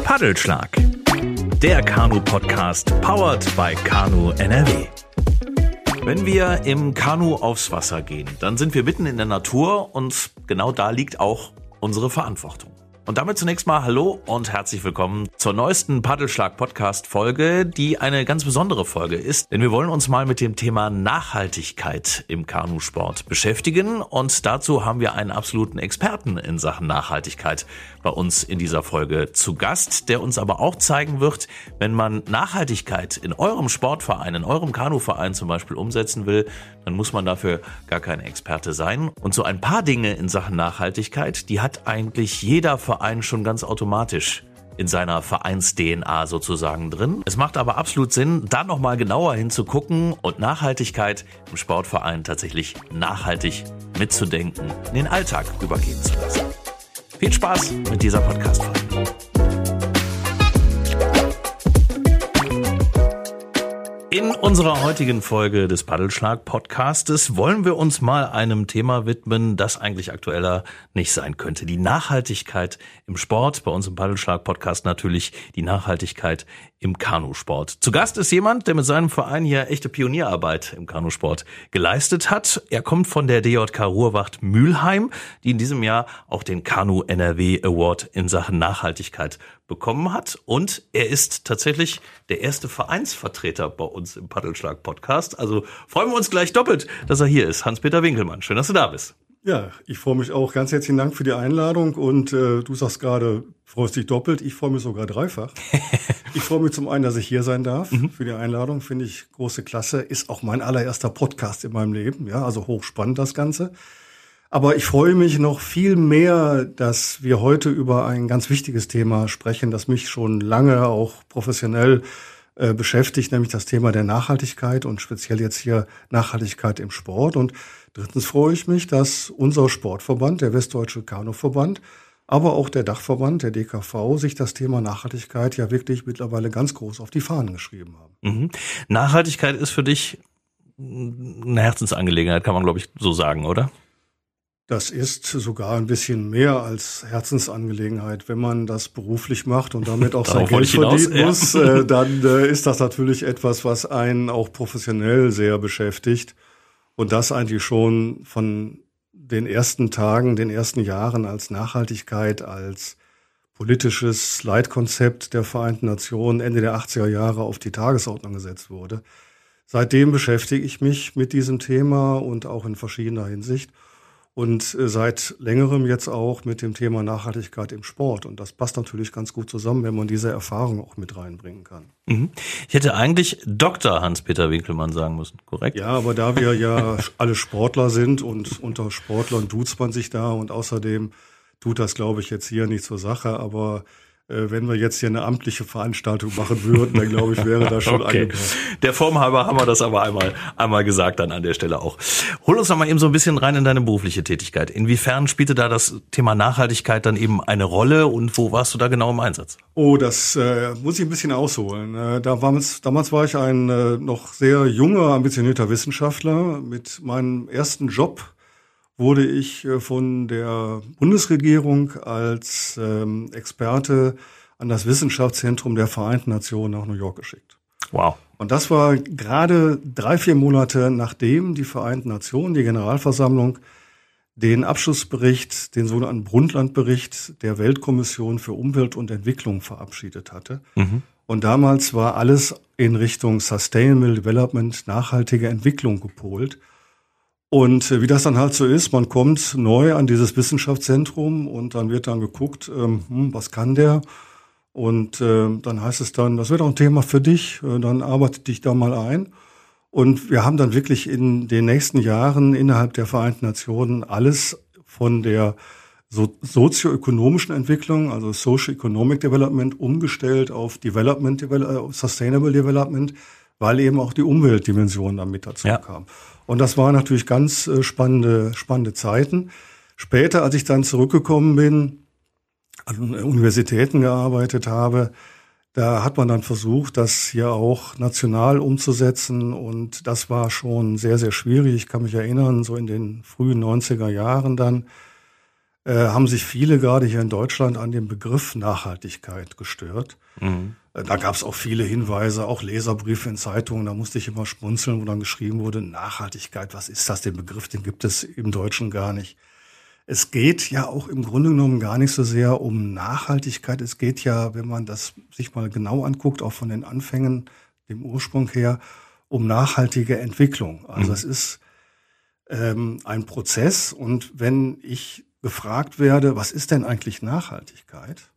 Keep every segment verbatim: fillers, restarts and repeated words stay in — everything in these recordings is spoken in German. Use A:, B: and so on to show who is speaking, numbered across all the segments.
A: Paddelschlag, der Kanu-Podcast powered by Kanu N R W. Wenn wir im Kanu aufs Wasser gehen, dann sind wir mitten in der Natur und genau da liegt auch unsere Verantwortung. Und damit zunächst mal hallo und herzlich willkommen zur neuesten Paddelschlag-Podcast-Folge, die eine ganz besondere Folge ist, denn wir wollen uns mal mit dem Thema Nachhaltigkeit im Kanusport beschäftigen und dazu haben wir einen absoluten Experten in Sachen Nachhaltigkeit bei uns in dieser Folge zu Gast, der uns aber auch zeigen wird, wenn man Nachhaltigkeit in eurem Sportverein, in eurem Kanuverein zum Beispiel umsetzen will, dann muss man dafür gar kein Experte sein. Und so ein paar Dinge in Sachen Nachhaltigkeit, die hat eigentlich jeder Verein schon ganz automatisch in seiner Vereins-D N A sozusagen drin. Es macht aber absolut Sinn, da nochmal genauer hinzugucken und Nachhaltigkeit im Sportverein tatsächlich nachhaltig mitzudenken, in den Alltag übergehen zu lassen. Viel Spaß mit dieser Podcast-Folge. In unserer heutigen Folge des Paddelschlag-Podcastes wollen wir uns mal einem Thema widmen, das eigentlich aktueller nicht sein könnte. Die Nachhaltigkeit im Sport, bei uns im Paddelschlag-Podcast natürlich die Nachhaltigkeit im Kanusport. Zu Gast ist jemand, der mit seinem Verein hier echte Pionierarbeit im Kanusport geleistet hat. Er kommt von der D J K Ruhrwacht Mülheim, die in diesem Jahr auch den Kanu N R W Award in Sachen Nachhaltigkeit bekommen hat. Und er ist tatsächlich der erste Vereinsvertreter bei uns im Paddelschlag-Podcast. Also freuen wir uns gleich doppelt, dass er hier ist. Hans-Peter Winkelmann, schön, dass du da bist.
B: Ja, ich freue mich auch. Ganz herzlichen Dank für die Einladung. Und äh, du sagst gerade, freust dich doppelt. Ich freue mich sogar dreifach. Ich freue mich zum einen, dass ich hier sein darf mhm. für die Einladung. Finde ich große Klasse. Ist auch mein allererster Podcast in meinem Leben. Ja, also hochspannend das Ganze. Aber ich freue mich noch viel mehr, dass wir heute über ein ganz wichtiges Thema sprechen, das mich schon lange auch professionell äh, beschäftigt, nämlich das Thema der Nachhaltigkeit und speziell jetzt hier Nachhaltigkeit im Sport. Und drittens freue ich mich, dass unser Sportverband, der Westdeutsche Kanuverband, aber auch der Dachverband, der D K V, sich das Thema Nachhaltigkeit ja wirklich mittlerweile ganz groß auf die Fahnen geschrieben haben.
A: Mhm. Nachhaltigkeit ist für dich eine Herzensangelegenheit, kann man glaube ich so sagen, oder?
B: Das ist sogar ein bisschen mehr als Herzensangelegenheit. Wenn man das beruflich macht und damit auch sein Geld verdienen muss, äh, dann äh, ist das natürlich etwas, was einen auch professionell sehr beschäftigt. Und das eigentlich schon von den ersten Tagen, den ersten Jahren als Nachhaltigkeit, als politisches Leitkonzept der Vereinten Nationen Ende der achtziger Jahre auf die Tagesordnung gesetzt wurde. Seitdem beschäftige ich mich mit diesem Thema und auch in verschiedener Hinsicht. Und seit längerem jetzt auch mit dem Thema Nachhaltigkeit im Sport. Und das passt natürlich ganz gut zusammen, wenn man diese Erfahrung auch mit reinbringen kann.
A: Mhm. Ich hätte eigentlich Doktor Hans-Peter Winkelmann sagen müssen, korrekt?
B: Ja, aber da wir ja alle Sportler sind und unter Sportlern duzt man sich da und außerdem tut das, glaube ich, jetzt hier nicht zur Sache, aber wenn wir jetzt hier eine amtliche Veranstaltung machen würden, dann glaube ich, wäre das schon
A: okay.
B: Angebracht.
A: Der Form halber haben wir das aber einmal, einmal gesagt dann an der Stelle auch. Hol uns noch mal eben so ein bisschen rein in deine berufliche Tätigkeit. Inwiefern spielte da das Thema Nachhaltigkeit dann eben eine Rolle und wo warst du da genau im Einsatz?
B: Oh, das äh, muss ich ein bisschen ausholen. Äh, da war, damals war ich ein äh, noch sehr junger, ambitionierter Wissenschaftler. Mit meinem ersten Job wurde ich von der Bundesregierung als ähm, Experte an das Wissenschaftszentrum der Vereinten Nationen nach New York geschickt.
A: Wow.
B: Und das war gerade drei, vier Monate, nachdem die Vereinten Nationen, die Generalversammlung, den Abschlussbericht, den sogenannten Brundtland-Bericht der Weltkommission für Umwelt und Entwicklung verabschiedet hatte. Mhm. Und damals war alles in Richtung Sustainable Development, nachhaltige Entwicklung gepolt. Und wie das dann halt so ist, man kommt neu an dieses Wissenschaftszentrum und dann wird dann geguckt, ähm, hm, was kann der? Und äh, dann heißt es dann, das wird auch ein Thema für dich, äh, dann arbeite dich da mal ein. Und wir haben dann wirklich in den nächsten Jahren innerhalb der Vereinten Nationen alles von der so sozioökonomischen Entwicklung, also Socio-Economic Development, umgestellt auf Development, Devel- Sustainable Development, weil eben auch die Umweltdimension dann mit dazu ja. kam. Und das waren natürlich ganz äh, spannende, spannende Zeiten. Später, als ich dann zurückgekommen bin, an Universitäten gearbeitet habe, da hat man dann versucht, das hier auch national umzusetzen. Und das war schon sehr, sehr schwierig. Ich kann mich erinnern, so in den frühen neunziger Jahren dann, äh, haben sich viele gerade hier in Deutschland an dem Begriff Nachhaltigkeit gestört. Mhm. Äh, da gab es auch viele Hinweise, auch Leserbriefe in Zeitungen, da musste ich immer schmunzeln, wo dann geschrieben wurde, Nachhaltigkeit, was ist das? Den Begriff, den gibt es im Deutschen gar nicht. Es geht ja auch im Grunde genommen gar nicht so sehr um Nachhaltigkeit. Es geht ja, wenn man das sich mal genau anguckt, auch von den Anfängen, dem Ursprung her, um nachhaltige Entwicklung. Also mhm. es ist ähm, ein Prozess. Und wenn ich gefragt werde, was ist denn eigentlich Nachhaltigkeit,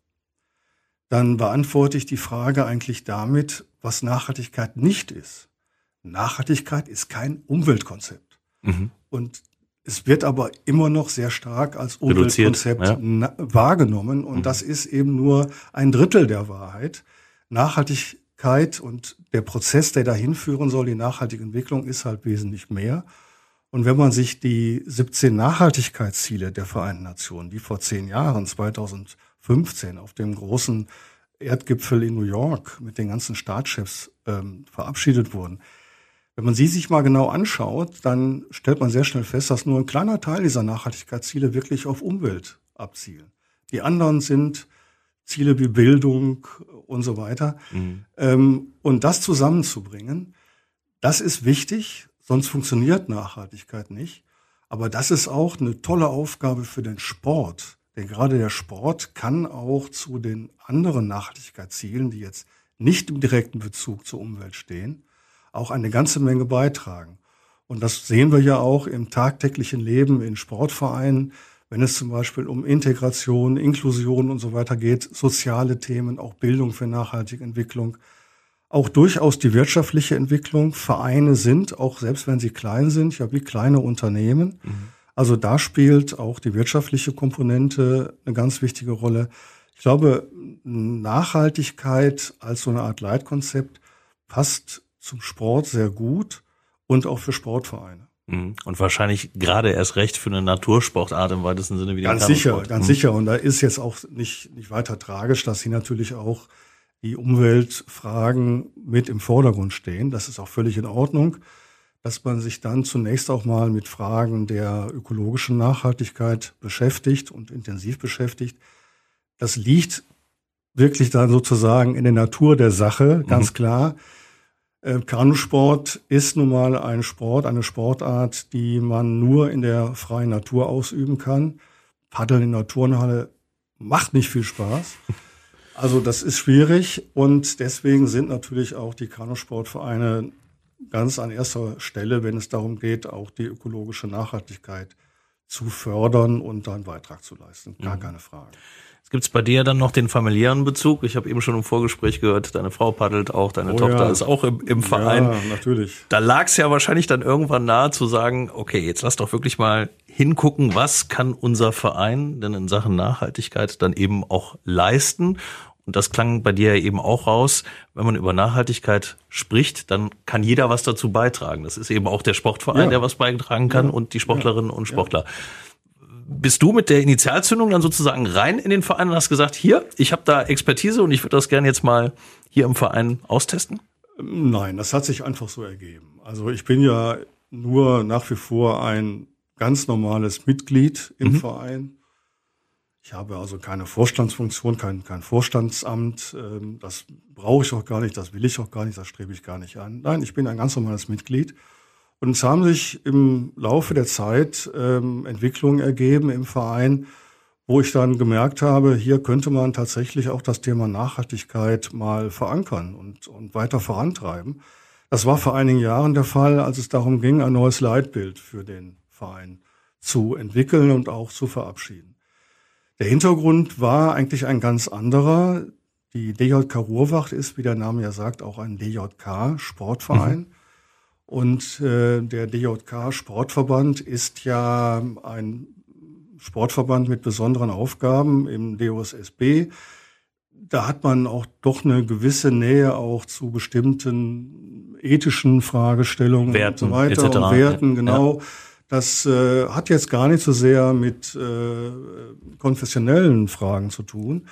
B: dann beantworte ich die Frage eigentlich damit, was Nachhaltigkeit nicht ist. Nachhaltigkeit ist kein Umweltkonzept. Mhm. Und es wird aber immer noch sehr stark als Umweltkonzept ja. na- wahrgenommen. Und mhm. das ist eben nur ein Drittel der Wahrheit. Nachhaltigkeit und der Prozess, der dahin führen soll, die nachhaltige Entwicklung, ist halt wesentlich mehr. Und wenn man sich die siebzehn Nachhaltigkeitsziele der Vereinten Nationen, die vor zehn Jahren, zweitausendfünfzehn, auf dem großen Erdgipfel in New York mit den ganzen Staatschefs ähm, verabschiedet wurden, wenn man sie sich mal genau anschaut, dann stellt man sehr schnell fest, dass nur ein kleiner Teil dieser Nachhaltigkeitsziele wirklich auf Umwelt abzielen. Die anderen sind Ziele wie Bildung und so weiter. Mhm. Ähm, und das zusammenzubringen, das ist wichtig, sonst funktioniert Nachhaltigkeit nicht. Aber das ist auch eine tolle Aufgabe für den Sport. Denn gerade der Sport kann auch zu den anderen Nachhaltigkeitszielen, die jetzt nicht im direkten Bezug zur Umwelt stehen, auch eine ganze Menge beitragen. Und das sehen wir ja auch im tagtäglichen Leben in Sportvereinen, wenn es zum Beispiel um Integration, Inklusion und so weiter geht, soziale Themen, auch Bildung für nachhaltige Entwicklung, auch durchaus die wirtschaftliche Entwicklung. Vereine sind, auch selbst wenn sie klein sind, ja wie kleine Unternehmen. Mhm. Also da spielt auch die wirtschaftliche Komponente eine ganz wichtige Rolle. Ich glaube, Nachhaltigkeit als so eine Art Leitkonzept passt zum Sport sehr gut und auch für Sportvereine.
A: Und wahrscheinlich gerade erst recht für eine Natursportart im weitesten Sinne wie den
B: Ganz sicher, ganz mhm. sicher. Und da ist jetzt auch nicht, nicht weiter tragisch, dass hier natürlich auch die Umweltfragen mit im Vordergrund stehen. Das ist auch völlig in Ordnung, dass man sich dann zunächst auch mal mit Fragen der ökologischen Nachhaltigkeit beschäftigt und intensiv beschäftigt. Das liegt wirklich dann sozusagen in der Natur der Sache, ganz mhm. klar. Äh, Kanusport ist nun mal ein Sport, eine Sportart, die man nur in der freien Natur ausüben kann. Paddeln in der Turnhalle macht nicht viel Spaß. Also das ist schwierig und deswegen sind natürlich auch die Kanusportvereine ganz an erster Stelle, wenn es darum geht, auch die ökologische Nachhaltigkeit zu fördern und da einen Beitrag zu leisten. Gar mhm. keine Frage.
A: Gibt's bei dir dann noch den familiären Bezug? Ich habe eben schon im Vorgespräch gehört, deine Frau paddelt auch, deine oh, Tochter ja. ist auch im, im Verein.
B: Ja, natürlich.
A: Da lag es ja wahrscheinlich dann irgendwann nahe zu sagen, okay, jetzt lass doch wirklich mal hingucken, was kann unser Verein denn in Sachen Nachhaltigkeit dann eben auch leisten? Und das klang bei dir ja eben auch raus, wenn man über Nachhaltigkeit spricht, dann kann jeder was dazu beitragen. Das ist eben auch der Sportverein, ja. der was beitragen kann ja. und die Sportlerinnen ja. und Sportler. Ja. Bist du mit der Initialzündung dann sozusagen rein in den Verein und hast gesagt, hier, ich habe da Expertise und ich würde das gerne jetzt mal hier im Verein austesten?
B: Nein, das hat sich einfach so ergeben. Also ich bin ja nur nach wie vor ein ganz normales Mitglied im mhm. Verein. Ich habe also keine Vorstandsfunktion, kein, kein Vorstandsamt. Das brauche ich auch gar nicht, das will ich auch gar nicht, das strebe ich gar nicht an. Nein, ich bin ein ganz normales Mitglied. Und es haben sich im Laufe der Zeit ähm, Entwicklungen ergeben im Verein, wo ich dann gemerkt habe, hier könnte man tatsächlich auch das Thema Nachhaltigkeit mal verankern und, und weiter vorantreiben. Das war vor einigen Jahren der Fall, als es darum ging, ein neues Leitbild für den Verein zu entwickeln und auch zu verabschieden. Der Hintergrund war eigentlich ein ganz anderer. Die D J K Ruhrwacht ist, wie der Name ja sagt, auch ein D J K-Sportverein. Mhm. Und äh, der D J K-Sportverband ist ja ein Sportverband mit besonderen Aufgaben im D O S S B. Da hat man auch doch eine gewisse Nähe auch zu bestimmten ethischen Fragestellungen
A: Werten,
B: und so weiter
A: et cetera.
B: Und Werten,
A: ja.
B: genau. Ja. Das äh, hat jetzt gar nicht so sehr mit äh, konfessionellen Fragen zu tun.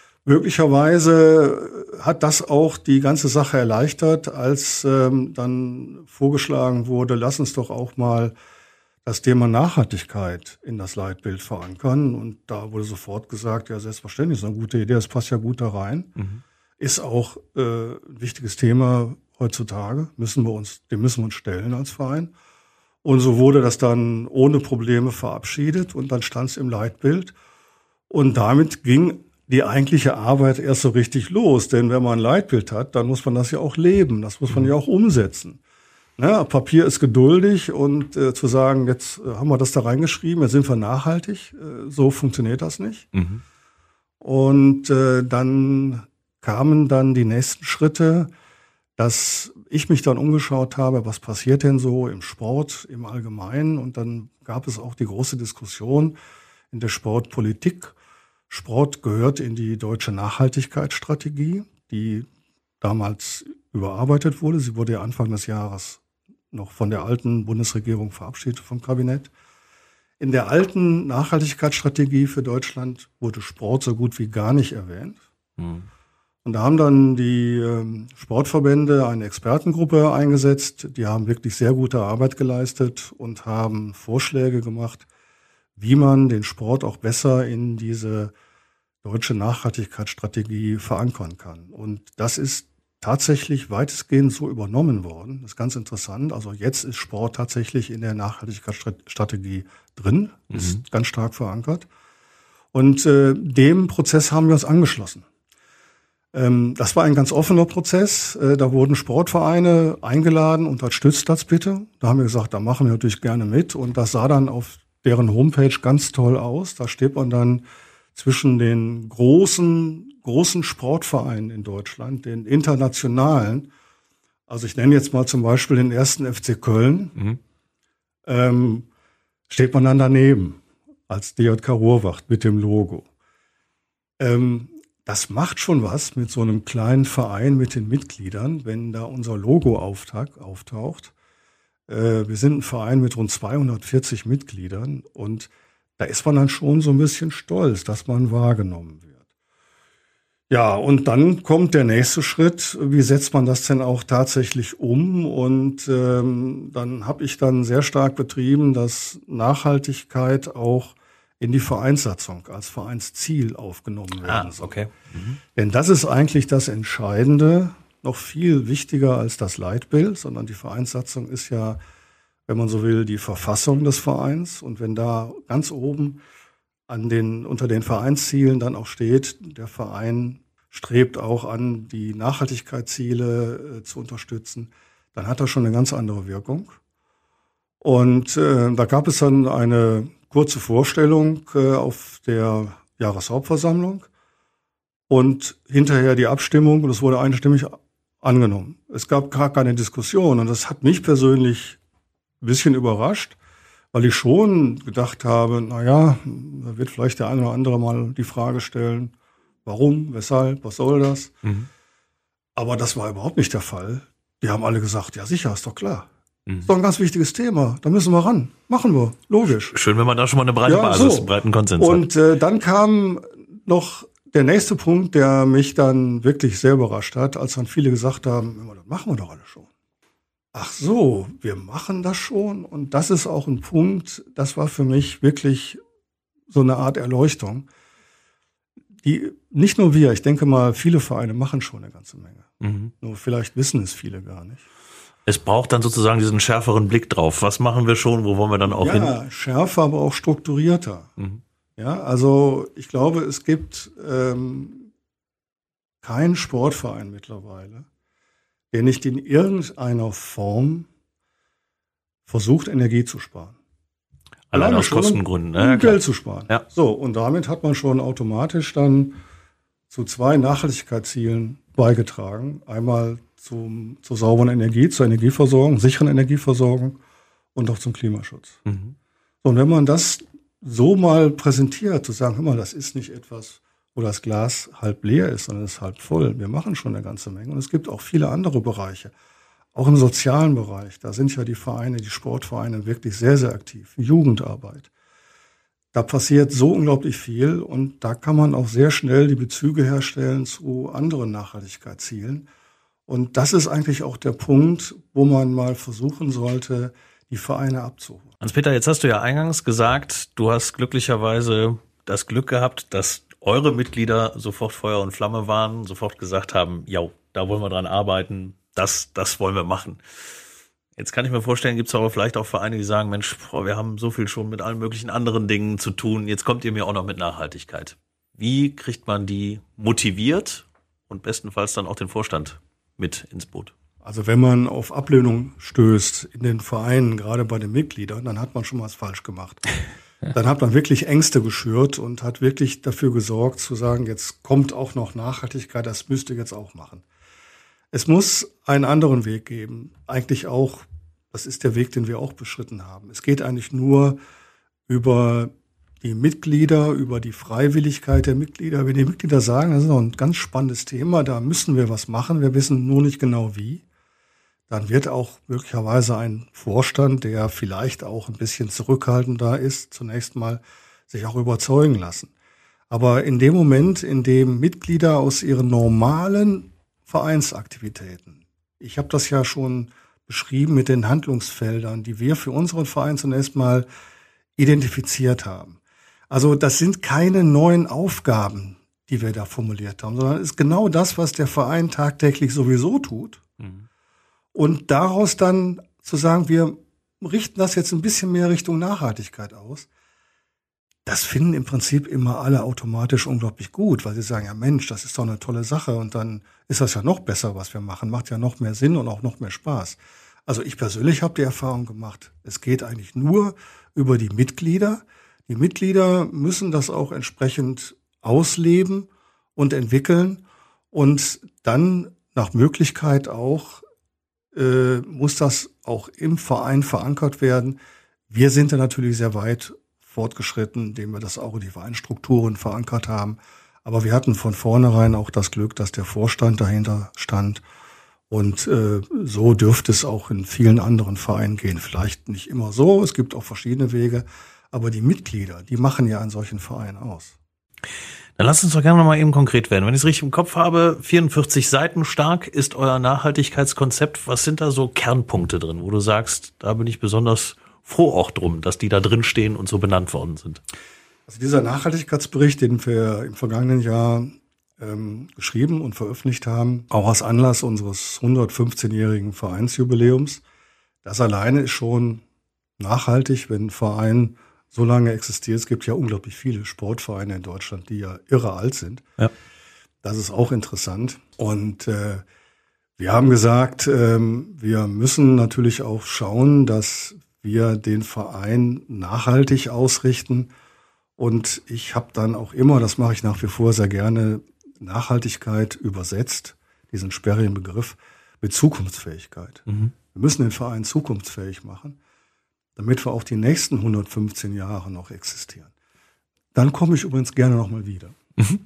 B: Möglicherweise hat das auch die ganze Sache erleichtert, als ähm, dann vorgeschlagen wurde, lass uns doch auch mal das Thema Nachhaltigkeit in das Leitbild verankern. Und da wurde sofort gesagt, ja, selbstverständlich, ist eine gute Idee, das passt ja gut da rein. Mhm. Ist auch äh, ein wichtiges Thema heutzutage, müssen wir uns, dem müssen wir uns stellen als Verein. Und so wurde das dann ohne Probleme verabschiedet und dann stand es im Leitbild. Und damit ging die eigentliche Arbeit erst so richtig los. Denn wenn man ein Leitbild hat, dann muss man das ja auch leben, das muss man ja auch umsetzen. Ne, Papier ist geduldig und äh, zu sagen, jetzt äh, haben wir das da reingeschrieben, jetzt sind wir nachhaltig, äh, so funktioniert das nicht. Mhm. Und äh, dann kamen dann die nächsten Schritte, dass ich mich dann umgeschaut habe, was passiert denn so im Sport im Allgemeinen. Und dann gab es auch die große Diskussion in der Sportpolitik. Sport gehört in die deutsche Nachhaltigkeitsstrategie, die damals überarbeitet wurde. Sie wurde ja Anfang des Jahres noch von der alten Bundesregierung verabschiedet vom Kabinett. In der alten Nachhaltigkeitsstrategie für Deutschland wurde Sport so gut wie gar nicht erwähnt. Mhm. Und da haben dann die ähm, Sportverbände eine Expertengruppe eingesetzt. Die haben wirklich sehr gute Arbeit geleistet und haben Vorschläge gemacht, wie man den Sport auch besser in diese deutsche Nachhaltigkeitsstrategie verankern kann. Und das ist tatsächlich weitestgehend so übernommen worden. Das ist ganz interessant. Also jetzt ist Sport tatsächlich in der Nachhaltigkeitsstrategie drin, mhm. ist ganz stark verankert. Und äh, dem Prozess haben wir uns angeschlossen. Ähm, das war ein ganz offener Prozess. Äh, da wurden Sportvereine eingeladen, unterstützt das bitte. Da haben wir gesagt, da machen wir natürlich gerne mit. Und das sah dann auf deren Homepage ganz toll aus. Da steht man dann zwischen den großen großen Sportvereinen in Deutschland, den internationalen, also ich nenne jetzt mal zum Beispiel den ersten F C Köln, mhm. ähm, steht man dann daneben als D J K Ruhrwacht mit dem Logo. Ähm, das macht schon was mit so einem kleinen Verein mit den Mitgliedern, wenn da unser Logo auftaucht. Äh, wir sind ein Verein mit rund zweihundertvierzig Mitgliedern und da ist man dann schon so ein bisschen stolz, dass man wahrgenommen wird. Ja, und dann kommt der nächste Schritt. Wie setzt man das denn auch tatsächlich um? Und ähm, dann habe ich dann sehr stark betrieben, dass Nachhaltigkeit auch in die Vereinssatzung als Vereinsziel aufgenommen werden soll.
A: Ah, okay. Mhm.
B: Denn das ist eigentlich das Entscheidende, noch viel wichtiger als das Leitbild, sondern die Vereinssatzung ist ja, wenn man so will, die Verfassung des Vereins. Und wenn da ganz oben an den, unter den Vereinszielen dann auch steht, der Verein strebt auch an, die Nachhaltigkeitsziele äh, zu unterstützen, dann hat das schon eine ganz andere Wirkung. Und äh, da gab es dann eine kurze Vorstellung äh, auf der Jahreshauptversammlung und hinterher die Abstimmung und es wurde einstimmig angenommen. Es gab gar keine Diskussion und das hat mich persönlich ein bisschen überrascht, weil ich schon gedacht habe, na ja, da wird vielleicht der eine oder andere mal die Frage stellen, warum, weshalb, was soll das? Mhm. Aber das war überhaupt nicht der Fall. Die haben alle gesagt, ja sicher, ist doch klar. Mhm. Ist doch ein ganz wichtiges Thema, da müssen wir ran. Machen wir, logisch.
A: Schön, wenn man da schon mal eine breite ja, Basis, so. einen breiten Konsens hat.
B: Und äh, dann kam noch der nächste Punkt, der mich dann wirklich sehr überrascht hat, als dann viele gesagt haben, das machen wir doch alle schon. Ach so, wir machen das schon. Und das ist auch ein Punkt, das war für mich wirklich so eine Art Erleuchtung. Die, nicht nur wir, ich denke mal, viele Vereine machen schon eine ganze Menge. Mhm. Nur vielleicht wissen es viele gar nicht.
A: Es braucht dann sozusagen diesen schärferen Blick drauf. Was machen wir schon, wo wollen wir dann auch
B: ja,
A: hin?
B: Ja, schärfer, aber auch strukturierter. Mhm. Ja, also ich glaube, es gibt ähm, keinen Sportverein mittlerweile, der nicht in irgendeiner Form versucht, Energie zu sparen.
A: Allein aus Kostengründen.
B: Um ja, Geld zu sparen. Ja. So, und damit hat man schon automatisch dann zu zwei Nachhaltigkeitszielen beigetragen. Einmal zum, zur sauberen Energie, zur Energieversorgung, sicheren Energieversorgung und auch zum Klimaschutz. Mhm. So, und wenn man das so mal präsentiert, zu sagen, hör mal, das ist nicht etwas, wo das Glas halb leer ist, sondern es ist halb voll. Wir machen schon eine ganze Menge. Und es gibt auch viele andere Bereiche. Auch im sozialen Bereich. Da sind ja die Vereine, die Sportvereine wirklich sehr, sehr aktiv. Jugendarbeit. Da passiert so unglaublich viel. Und da kann man auch sehr schnell die Bezüge herstellen zu anderen Nachhaltigkeitszielen. Und das ist eigentlich auch der Punkt, wo man mal versuchen sollte, die Vereine abzuholen.
A: Hans-Peter, jetzt hast du ja eingangs gesagt, du hast glücklicherweise das Glück gehabt, dass eure Mitglieder sofort Feuer und Flamme waren, sofort gesagt haben, ja, da wollen wir dran arbeiten, das, das wollen wir machen. Jetzt kann ich mir vorstellen, gibt es aber vielleicht auch Vereine, die sagen, Mensch, boah, wir haben so viel schon mit allen möglichen anderen Dingen zu tun, jetzt kommt ihr mir auch noch mit Nachhaltigkeit. Wie kriegt man die motiviert und bestenfalls dann auch den Vorstand mit ins Boot?
B: Also wenn man auf Ablehnung stößt in den Vereinen, gerade bei den Mitgliedern, dann hat man schon was falsch gemacht. Dann hat man wirklich Ängste geschürt und hat wirklich dafür gesorgt zu sagen, jetzt kommt auch noch Nachhaltigkeit, das müsst ihr jetzt auch machen. Es muss einen anderen Weg geben, eigentlich auch, das ist der Weg, den wir auch beschritten haben. Es geht eigentlich nur über die Mitglieder, über die Freiwilligkeit der Mitglieder. Wenn die Mitglieder sagen, das ist noch ein ganz spannendes Thema, da müssen wir was machen, wir wissen nur nicht genau wie, dann wird auch möglicherweise ein Vorstand, der vielleicht auch ein bisschen zurückhaltender ist, zunächst mal sich auch überzeugen lassen. Aber in dem Moment, in dem Mitglieder aus ihren normalen Vereinsaktivitäten, ich habe das ja schon beschrieben mit den Handlungsfeldern, die wir für unseren Verein zunächst mal identifiziert haben. Also das sind keine neuen Aufgaben, die wir da formuliert haben, sondern es ist genau das, was der Verein tagtäglich sowieso tut. Mhm. Und daraus dann zu sagen, wir richten das jetzt ein bisschen mehr Richtung Nachhaltigkeit aus, das finden im Prinzip immer alle automatisch unglaublich gut, weil sie sagen, ja Mensch, das ist doch eine tolle Sache und dann ist das ja noch besser, was wir machen, macht ja noch mehr Sinn und auch noch mehr Spaß. Also ich persönlich habe die Erfahrung gemacht, es geht eigentlich nur über die Mitglieder. Die Mitglieder müssen das auch entsprechend ausleben und entwickeln und dann nach Möglichkeit auch äh, muss das auch im Verein verankert werden. Wir sind da natürlich sehr weit fortgeschritten, indem wir das auch in die Vereinsstrukturen verankert haben. Aber wir hatten von vornherein auch das Glück, dass der Vorstand dahinter stand. Und äh, so dürfte es auch in vielen anderen Vereinen gehen. Vielleicht nicht immer so, es gibt auch verschiedene Wege. Aber die Mitglieder, die machen ja einen solchen Verein aus.
A: Dann lasst uns doch gerne noch mal eben konkret werden. Wenn ich es richtig im Kopf habe, vierundvierzig Seiten stark ist euer Nachhaltigkeitskonzept. Was sind da so Kernpunkte drin, wo du sagst, da bin ich besonders froh auch drum, dass die da drin stehen und so benannt worden sind?
B: Also dieser Nachhaltigkeitsbericht, den wir im vergangenen Jahr ähm, geschrieben und veröffentlicht haben, auch aus Anlass unseres hundertfünfzehnjährigen Vereinsjubiläums, das alleine ist schon nachhaltig, wenn ein Verein so lange existiert. Es gibt ja unglaublich viele Sportvereine in Deutschland, die ja irre alt sind. Ja. Das ist auch interessant. Und äh, wir haben gesagt, ähm, wir müssen natürlich auch schauen, dass wir den Verein nachhaltig ausrichten. Und ich habe dann auch immer, das mache ich nach wie vor sehr gerne, Nachhaltigkeit übersetzt, diesen sperrigen Begriff, mit Zukunftsfähigkeit. Mhm. Wir müssen den Verein zukunftsfähig machen, damit wir auch die nächsten hundertfünfzehn Jahre noch existieren. Dann komme ich übrigens gerne nochmal wieder. Mhm.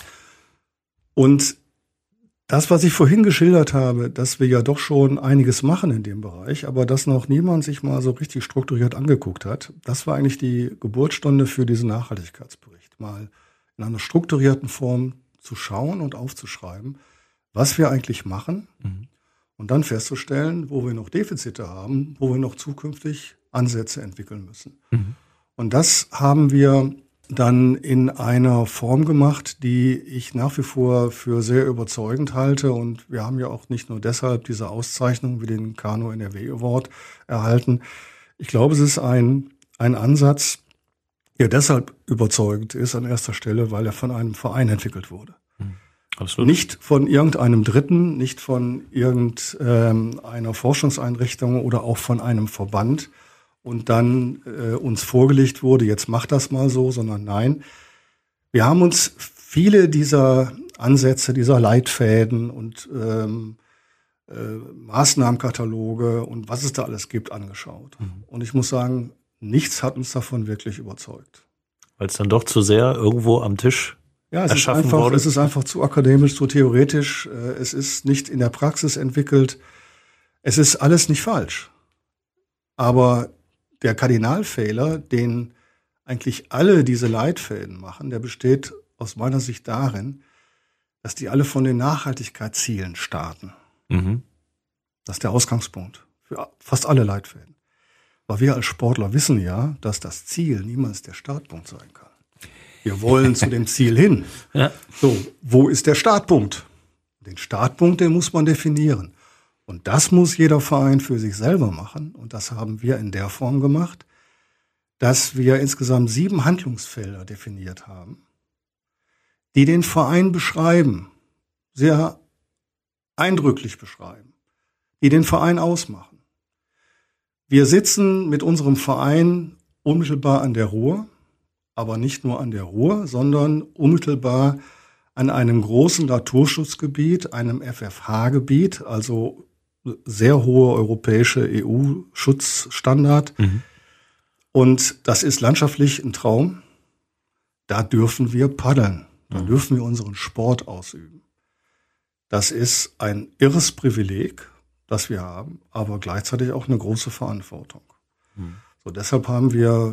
B: Und das, was ich vorhin geschildert habe, dass wir ja doch schon einiges machen in dem Bereich, aber dass noch niemand sich mal so richtig strukturiert angeguckt hat, das war eigentlich die Geburtsstunde für diesen Nachhaltigkeitsbericht. Mal in einer strukturierten Form zu schauen und aufzuschreiben, was wir eigentlich machen mhm. und dann festzustellen, wo wir noch Defizite haben, wo wir noch zukünftig Ansätze entwickeln müssen. Mhm. Und das haben wir dann in einer Form gemacht, die ich nach wie vor für sehr überzeugend halte. Und wir haben ja auch nicht nur deshalb diese Auszeichnung wie den Kanu N R W Award erhalten. Ich glaube, es ist ein, ein Ansatz, der deshalb überzeugend ist an erster Stelle, weil er von einem Verein entwickelt wurde. Mhm. Absolut. Nicht von irgendeinem Dritten, nicht von irgendeiner Forschungseinrichtung oder auch von einem Verband, und dann äh, uns vorgelegt wurde, jetzt mach das mal so, sondern nein. Wir haben uns viele dieser Ansätze, dieser Leitfäden und ähm, äh, Maßnahmenkataloge und was es da alles gibt, angeschaut. Mhm. Und ich muss sagen, nichts hat uns davon wirklich überzeugt.
A: Weil es dann doch zu sehr irgendwo am Tisch
B: ja, es
A: erschaffen
B: ist einfach,
A: wurde?
B: Es ist einfach zu akademisch, zu theoretisch. Äh, es ist nicht in der Praxis entwickelt. Es ist alles nicht falsch. Aber der Kardinalfehler, den eigentlich alle diese Leitfäden machen, der besteht aus meiner Sicht darin, dass die alle von den Nachhaltigkeitszielen starten. Mhm. Das ist der Ausgangspunkt für fast alle Leitfäden. Aber wir als Sportler wissen ja, dass das Ziel niemals der Startpunkt sein kann. Wir wollen zu dem Ziel hin. Ja. So, wo ist der Startpunkt? Den Startpunkt, den muss man definieren. Und das muss jeder Verein für sich selber machen. Und das haben wir in der Form gemacht, dass wir insgesamt sieben Handlungsfelder definiert haben, die den Verein beschreiben, sehr eindrücklich beschreiben, die den Verein ausmachen. Wir sitzen mit unserem Verein unmittelbar an der Ruhr, aber nicht nur an der Ruhr, sondern unmittelbar an einem großen Naturschutzgebiet, einem F F H-Gebiet, also sehr hohe europäische E U-Schutzstandard. Mhm. Und das ist landschaftlich ein Traum. Da dürfen wir paddeln, da mhm. dürfen wir unseren Sport ausüben. Das ist ein irres Privileg, das wir haben, aber gleichzeitig auch eine große Verantwortung. Mhm. So, deshalb haben wir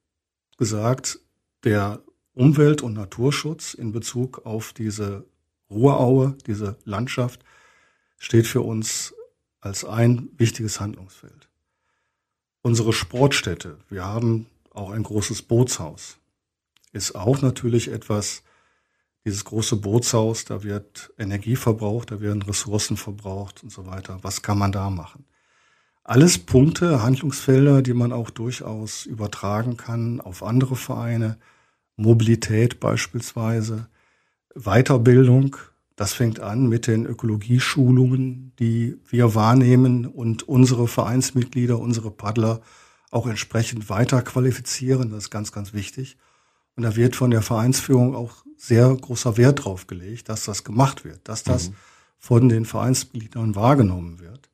B: gesagt, der Umwelt- und Naturschutz in Bezug auf diese Ruhraue, diese Landschaft, steht für uns als ein wichtiges Handlungsfeld. Unsere Sportstätte, wir haben auch ein großes Bootshaus, ist auch natürlich etwas, dieses große Bootshaus, da wird Energie verbraucht, da werden Ressourcen verbraucht und so weiter. Was kann man da machen? Alles Punkte, Handlungsfelder, die man auch durchaus übertragen kann auf andere Vereine. Mobilität beispielsweise, Weiterbildung. Das fängt an mit den Ökologieschulungen, die wir wahrnehmen und unsere Vereinsmitglieder, unsere Paddler auch entsprechend weiter qualifizieren. Das ist ganz, ganz wichtig. Und da wird von der Vereinsführung auch sehr großer Wert drauf gelegt, dass das gemacht wird, dass das mhm. von den Vereinsmitgliedern wahrgenommen wird.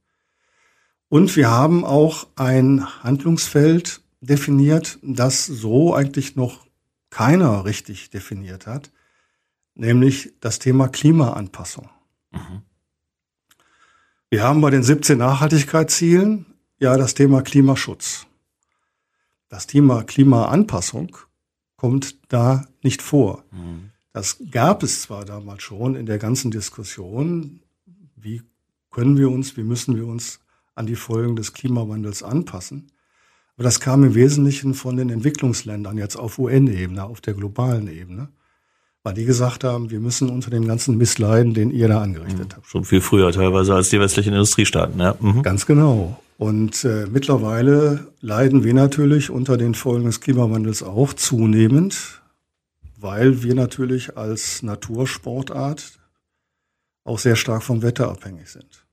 B: Und wir haben auch ein Handlungsfeld definiert, das so eigentlich noch keiner richtig definiert hat, nämlich das Thema Klimaanpassung. Mhm. Wir haben bei den siebzehn Nachhaltigkeitszielen ja das Thema Klimaschutz. Das Thema Klimaanpassung kommt da nicht vor. Mhm. Das gab es zwar damals schon in der ganzen Diskussion, wie können wir uns, wie müssen wir uns an die Folgen des Klimawandels anpassen. Aber das kam im Wesentlichen von den Entwicklungsländern jetzt auf U N-Ebene, auf der globalen Ebene, weil die gesagt haben, wir müssen unter dem ganzen Mist leiden, den ihr da angerichtet mhm. habt.
A: Schon viel früher teilweise als die westlichen Industriestaaten. Ja. Mhm.
B: Ganz genau. Und äh, mittlerweile leiden wir natürlich unter den Folgen des Klimawandels auch zunehmend, weil wir natürlich als Natursportart auch sehr stark vom Wetter abhängig sind.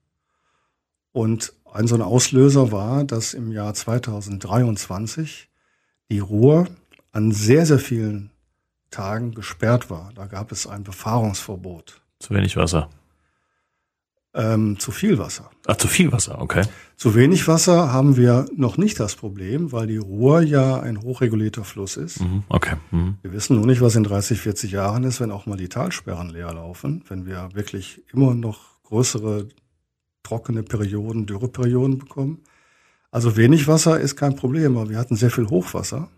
B: Und ein so ein Auslöser war, dass im Jahr zweitausenddreiundzwanzig die Ruhr an sehr, sehr vielen Tagen gesperrt war. Da gab es ein Befahrungsverbot.
A: Zu wenig Wasser.
B: Ähm, zu viel Wasser.
A: Ach, zu viel Wasser, okay.
B: Zu wenig Wasser haben wir noch nicht das Problem, weil die Ruhr ja ein hochregulierter Fluss ist.
A: Mhm, okay. Mhm.
B: Wir wissen nur nicht, was in dreißig, vierzig Jahren ist, wenn auch mal die Talsperren leer laufen, wenn wir wirklich immer noch größere trockene Perioden, Dürreperioden bekommen. Also wenig Wasser ist kein Problem, aber wir hatten sehr viel Hochwasser.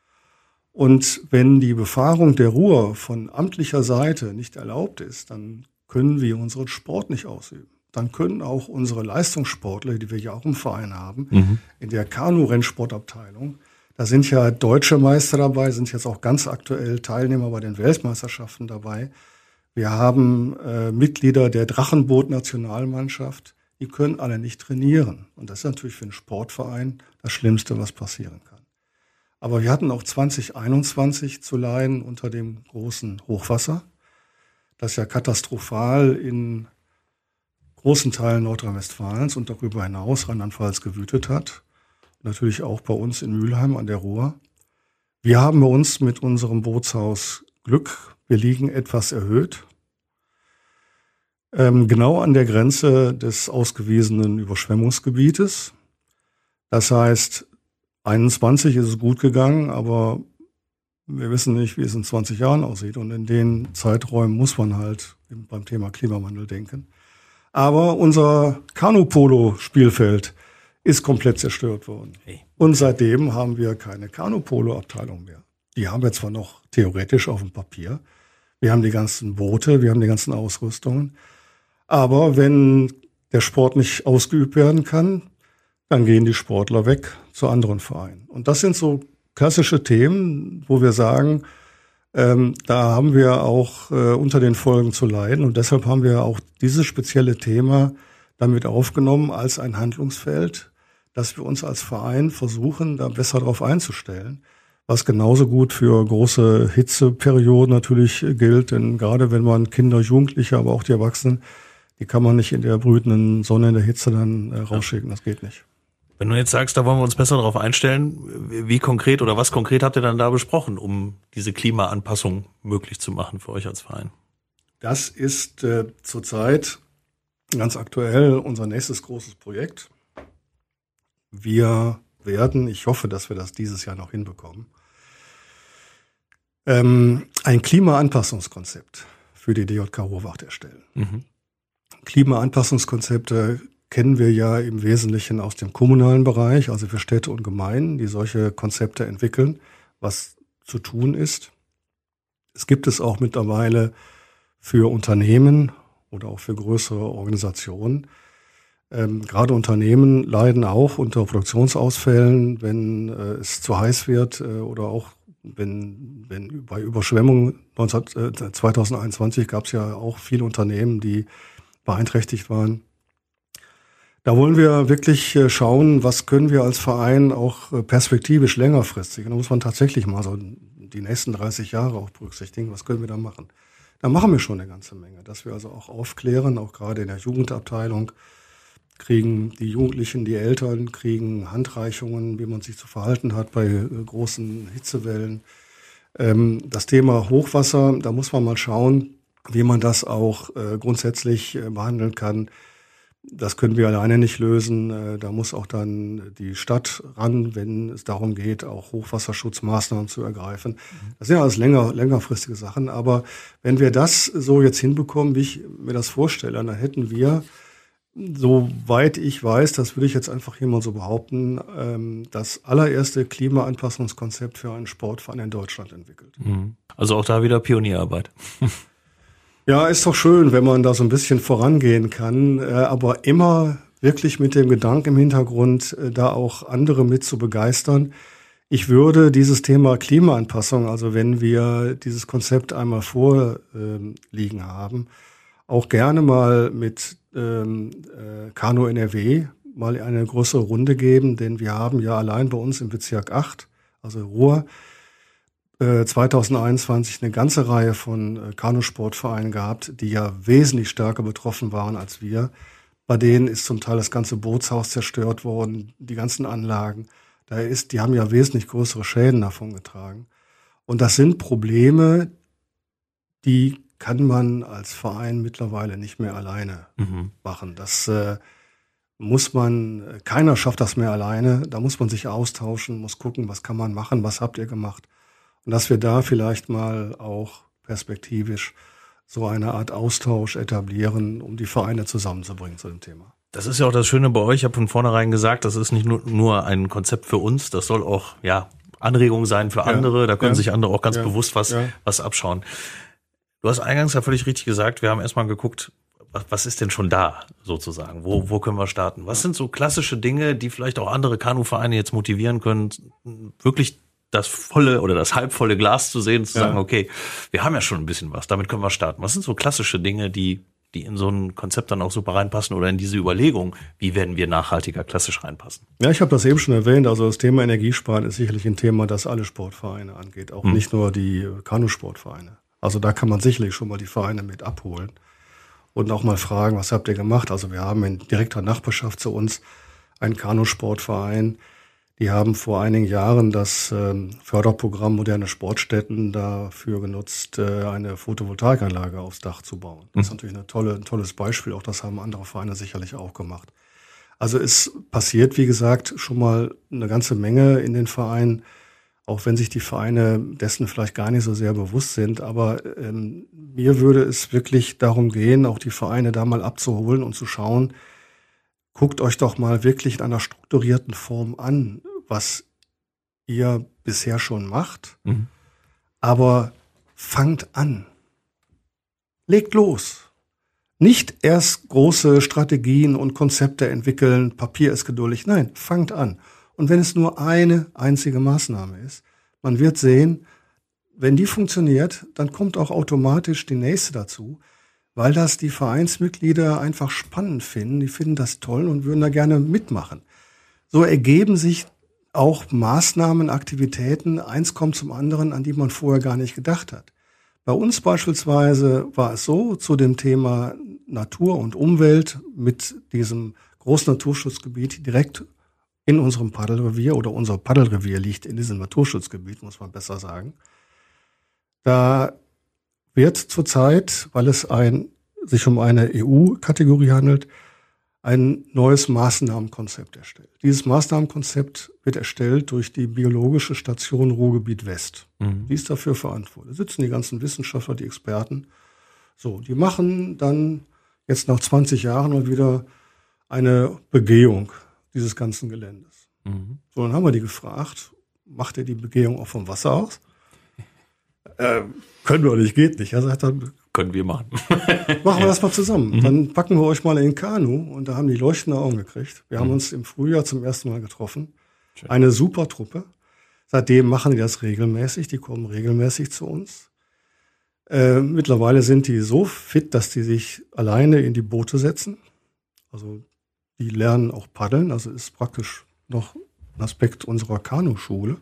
B: Und wenn die Befahrung der Ruhr von amtlicher Seite nicht erlaubt ist, dann können wir unseren Sport nicht ausüben. Dann können auch unsere Leistungssportler, die wir ja auch im Verein haben, mhm. in der Kanu-Rennsportabteilung, da sind ja deutsche Meister dabei, sind jetzt auch ganz aktuell Teilnehmer bei den Weltmeisterschaften dabei. Wir haben äh, Mitglieder der Drachenboot-Nationalmannschaft, die können alle nicht trainieren. Und das ist natürlich für einen Sportverein das Schlimmste, was passieren kann. Aber wir hatten auch zwanzig einundzwanzig zu leiden unter dem großen Hochwasser, das ja katastrophal in großen Teilen Nordrhein-Westfalens und darüber hinaus Rheinland-Pfalz gewütet hat. Natürlich auch bei uns in Mülheim an der Ruhr. Wir haben bei uns mit unserem Bootshaus Glück. Wir liegen etwas erhöht, ähm, genau an der Grenze des ausgewiesenen Überschwemmungsgebietes. Das heißt, einundzwanzig ist es gut gegangen, aber wir wissen nicht, wie es in zwanzig Jahren aussieht. Und in den Zeiträumen muss man halt beim Thema Klimawandel denken. Aber unser Kanu-Polo-Spielfeld ist komplett zerstört worden. Hey. Und seitdem haben wir keine Kanu-Polo-Abteilung mehr. Die haben wir zwar noch theoretisch auf dem Papier. Wir haben die ganzen Boote, wir haben die ganzen Ausrüstungen. Aber wenn der Sport nicht ausgeübt werden kann, dann gehen die Sportler weg zu anderen Vereinen. Und das sind so klassische Themen, wo wir sagen, ähm, da haben wir auch äh, unter den Folgen zu leiden. Und deshalb haben wir auch dieses spezielle Thema damit aufgenommen als ein Handlungsfeld, dass wir uns als Verein versuchen, da besser drauf einzustellen. Was genauso gut für große Hitzeperioden natürlich gilt. Denn gerade wenn man Kinder, Jugendliche, aber auch die Erwachsenen, die kann man nicht in der brütenden Sonne, in der Hitze dann äh, rausschicken. Das geht nicht.
A: Wenn du jetzt sagst, da wollen wir uns besser darauf einstellen, wie konkret oder was konkret habt ihr dann da besprochen, um diese Klimaanpassung möglich zu machen für euch als Verein?
B: Das ist äh, zurzeit ganz aktuell unser nächstes großes Projekt. Wir werden, ich hoffe, dass wir das dieses Jahr noch hinbekommen, ähm, ein Klimaanpassungskonzept für die D J K Rohwacht erstellen. Mhm. Klimaanpassungskonzepte kennen wir ja im Wesentlichen aus dem kommunalen Bereich, also für Städte und Gemeinden, die solche Konzepte entwickeln, was zu tun ist. Es gibt es auch mittlerweile für Unternehmen oder auch für größere Organisationen. Ähm, gerade Unternehmen leiden auch unter Produktionsausfällen, wenn äh, es zu heiß wird äh, oder auch wenn, wenn bei Überschwemmungen zwanzig einundzwanzig gab es ja auch viele Unternehmen, die beeinträchtigt waren. Da wollen wir wirklich schauen, was können wir als Verein auch perspektivisch längerfristig, da muss man tatsächlich mal so die nächsten dreißig Jahre auch berücksichtigen, was können wir da machen. Da machen wir schon eine ganze Menge, dass wir also auch aufklären, auch gerade in der Jugendabteilung kriegen die Jugendlichen, die Eltern kriegen Handreichungen, wie man sich zu verhalten hat bei großen Hitzewellen. Das Thema Hochwasser, da muss man mal schauen, wie man das auch grundsätzlich behandeln kann. Das können wir alleine nicht lösen. Da muss auch dann die Stadt ran, wenn es darum geht, auch Hochwasserschutzmaßnahmen zu ergreifen. Das sind ja alles länger, längerfristige Sachen. Aber wenn wir das so jetzt hinbekommen, wie ich mir das vorstelle, dann hätten wir, soweit ich weiß, das würde ich jetzt einfach hier mal so behaupten, das allererste Klimaanpassungskonzept für einen Sportverein in Deutschland entwickelt.
A: Also auch da wieder Pionierarbeit.
B: Ja, ist doch schön, wenn man da so ein bisschen vorangehen kann, aber immer wirklich mit dem Gedanken im Hintergrund, da auch andere mit zu begeistern. Ich würde dieses Thema Klimaanpassung, also wenn wir dieses Konzept einmal vorliegen haben, auch gerne mal mit ähm, äh, Kanu N R W mal eine größere Runde geben, denn wir haben ja allein bei uns im Bezirk acht, also Ruhr, zwanzig einundzwanzig eine ganze Reihe von Kanusportvereinen gehabt, die ja wesentlich stärker betroffen waren als wir. Bei denen ist zum Teil das ganze Bootshaus zerstört worden, die ganzen Anlagen. Da ist, die haben ja wesentlich größere Schäden davon getragen. Und das sind Probleme, die kann man als Verein mittlerweile nicht mehr alleine mhm. machen. Das äh, muss man, keiner schafft das mehr alleine. Da muss man sich austauschen, muss gucken, was kann man machen, was habt ihr gemacht. Und dass wir da vielleicht mal auch perspektivisch so eine Art Austausch etablieren, um die Vereine zusammenzubringen zu dem Thema.
A: Das ist ja auch das Schöne bei euch. Ich habe von vornherein gesagt, das ist nicht nur, nur ein Konzept für uns, das soll auch ja Anregung sein für andere. Ja, da können ja, sich andere auch ganz ja, bewusst was, ja. was abschauen. Du hast eingangs ja völlig richtig gesagt, wir haben erstmal geguckt, was, was ist denn schon da sozusagen? Wo, wo können wir starten? Was sind so klassische Dinge, die vielleicht auch andere Kanuvereine jetzt motivieren können, wirklich das volle oder das halbvolle Glas zu sehen, zu ja. sagen, okay, wir haben ja schon ein bisschen was, damit können wir starten. Was sind so klassische Dinge, die die in so ein Konzept dann auch super reinpassen oder in diese Überlegung, wie werden wir nachhaltiger klassisch reinpassen?
B: Ja, ich habe das eben schon erwähnt, also das Thema Energiesparen ist sicherlich ein Thema, das alle Sportvereine angeht, auch hm. nicht nur die Kanusportvereine. Also da kann man sicherlich schon mal die Vereine mit abholen und auch mal fragen, was habt ihr gemacht? Also wir haben in direkter Nachbarschaft zu uns einen Kanusportverein. Die haben vor einigen Jahren das ähm, Förderprogramm Moderne Sportstätten dafür genutzt, äh, eine Photovoltaikanlage aufs Dach zu bauen. Das ist natürlich eine tolle, ein tolles Beispiel. Auch das haben andere Vereine sicherlich auch gemacht. Also es passiert, wie gesagt, schon mal eine ganze Menge in den Vereinen, auch wenn sich die Vereine dessen vielleicht gar nicht so sehr bewusst sind. Aber ähm, mir würde es wirklich darum gehen, auch die Vereine da mal abzuholen und zu schauen, guckt euch doch mal wirklich in einer strukturierten Form an, was ihr bisher schon macht, mhm. aber fangt an. Legt los. Nicht erst große Strategien und Konzepte entwickeln, Papier ist geduldig. Nein, fangt an. Und wenn es nur eine einzige Maßnahme ist, man wird sehen, wenn die funktioniert, dann kommt auch automatisch die nächste dazu, weil das die Vereinsmitglieder einfach spannend finden. Die finden das toll und würden da gerne mitmachen. So ergeben sich auch Maßnahmen, Aktivitäten, eins kommt zum anderen, an die man vorher gar nicht gedacht hat. Bei uns beispielsweise war es so, zu dem Thema Natur und Umwelt mit diesem großen Naturschutzgebiet direkt in unserem Paddelrevier, oder unser Paddelrevier liegt in diesem Naturschutzgebiet, muss man besser sagen. Da wird zurzeit, weil es ein, sich um eine E U-Kategorie handelt, ein neues Maßnahmenkonzept erstellt. Dieses Maßnahmenkonzept wird erstellt durch die Biologische Station Ruhrgebiet West. Mhm. Die ist dafür verantwortlich. Da sitzen die ganzen Wissenschaftler, die Experten. So, die machen dann jetzt nach zwanzig Jahren mal wieder eine Begehung dieses ganzen Geländes. Mhm. So, dann haben wir die gefragt, macht ihr die Begehung auch vom Wasser aus? äh, können wir nicht, geht nicht. Er sagt dann,
A: können wir machen.
B: Machen wir das mal zusammen. Mhm. Dann packen wir euch mal in den Kanu, und da haben die leuchtende Augen gekriegt. Wir mhm. haben uns im Frühjahr zum ersten Mal getroffen. Schön. Eine super Truppe. Seitdem machen die das regelmäßig. Die kommen regelmäßig zu uns. Äh, mittlerweile sind die so fit, dass die sich alleine in die Boote setzen. Also die lernen auch paddeln. Also ist praktisch noch ein Aspekt unserer Kanuschule.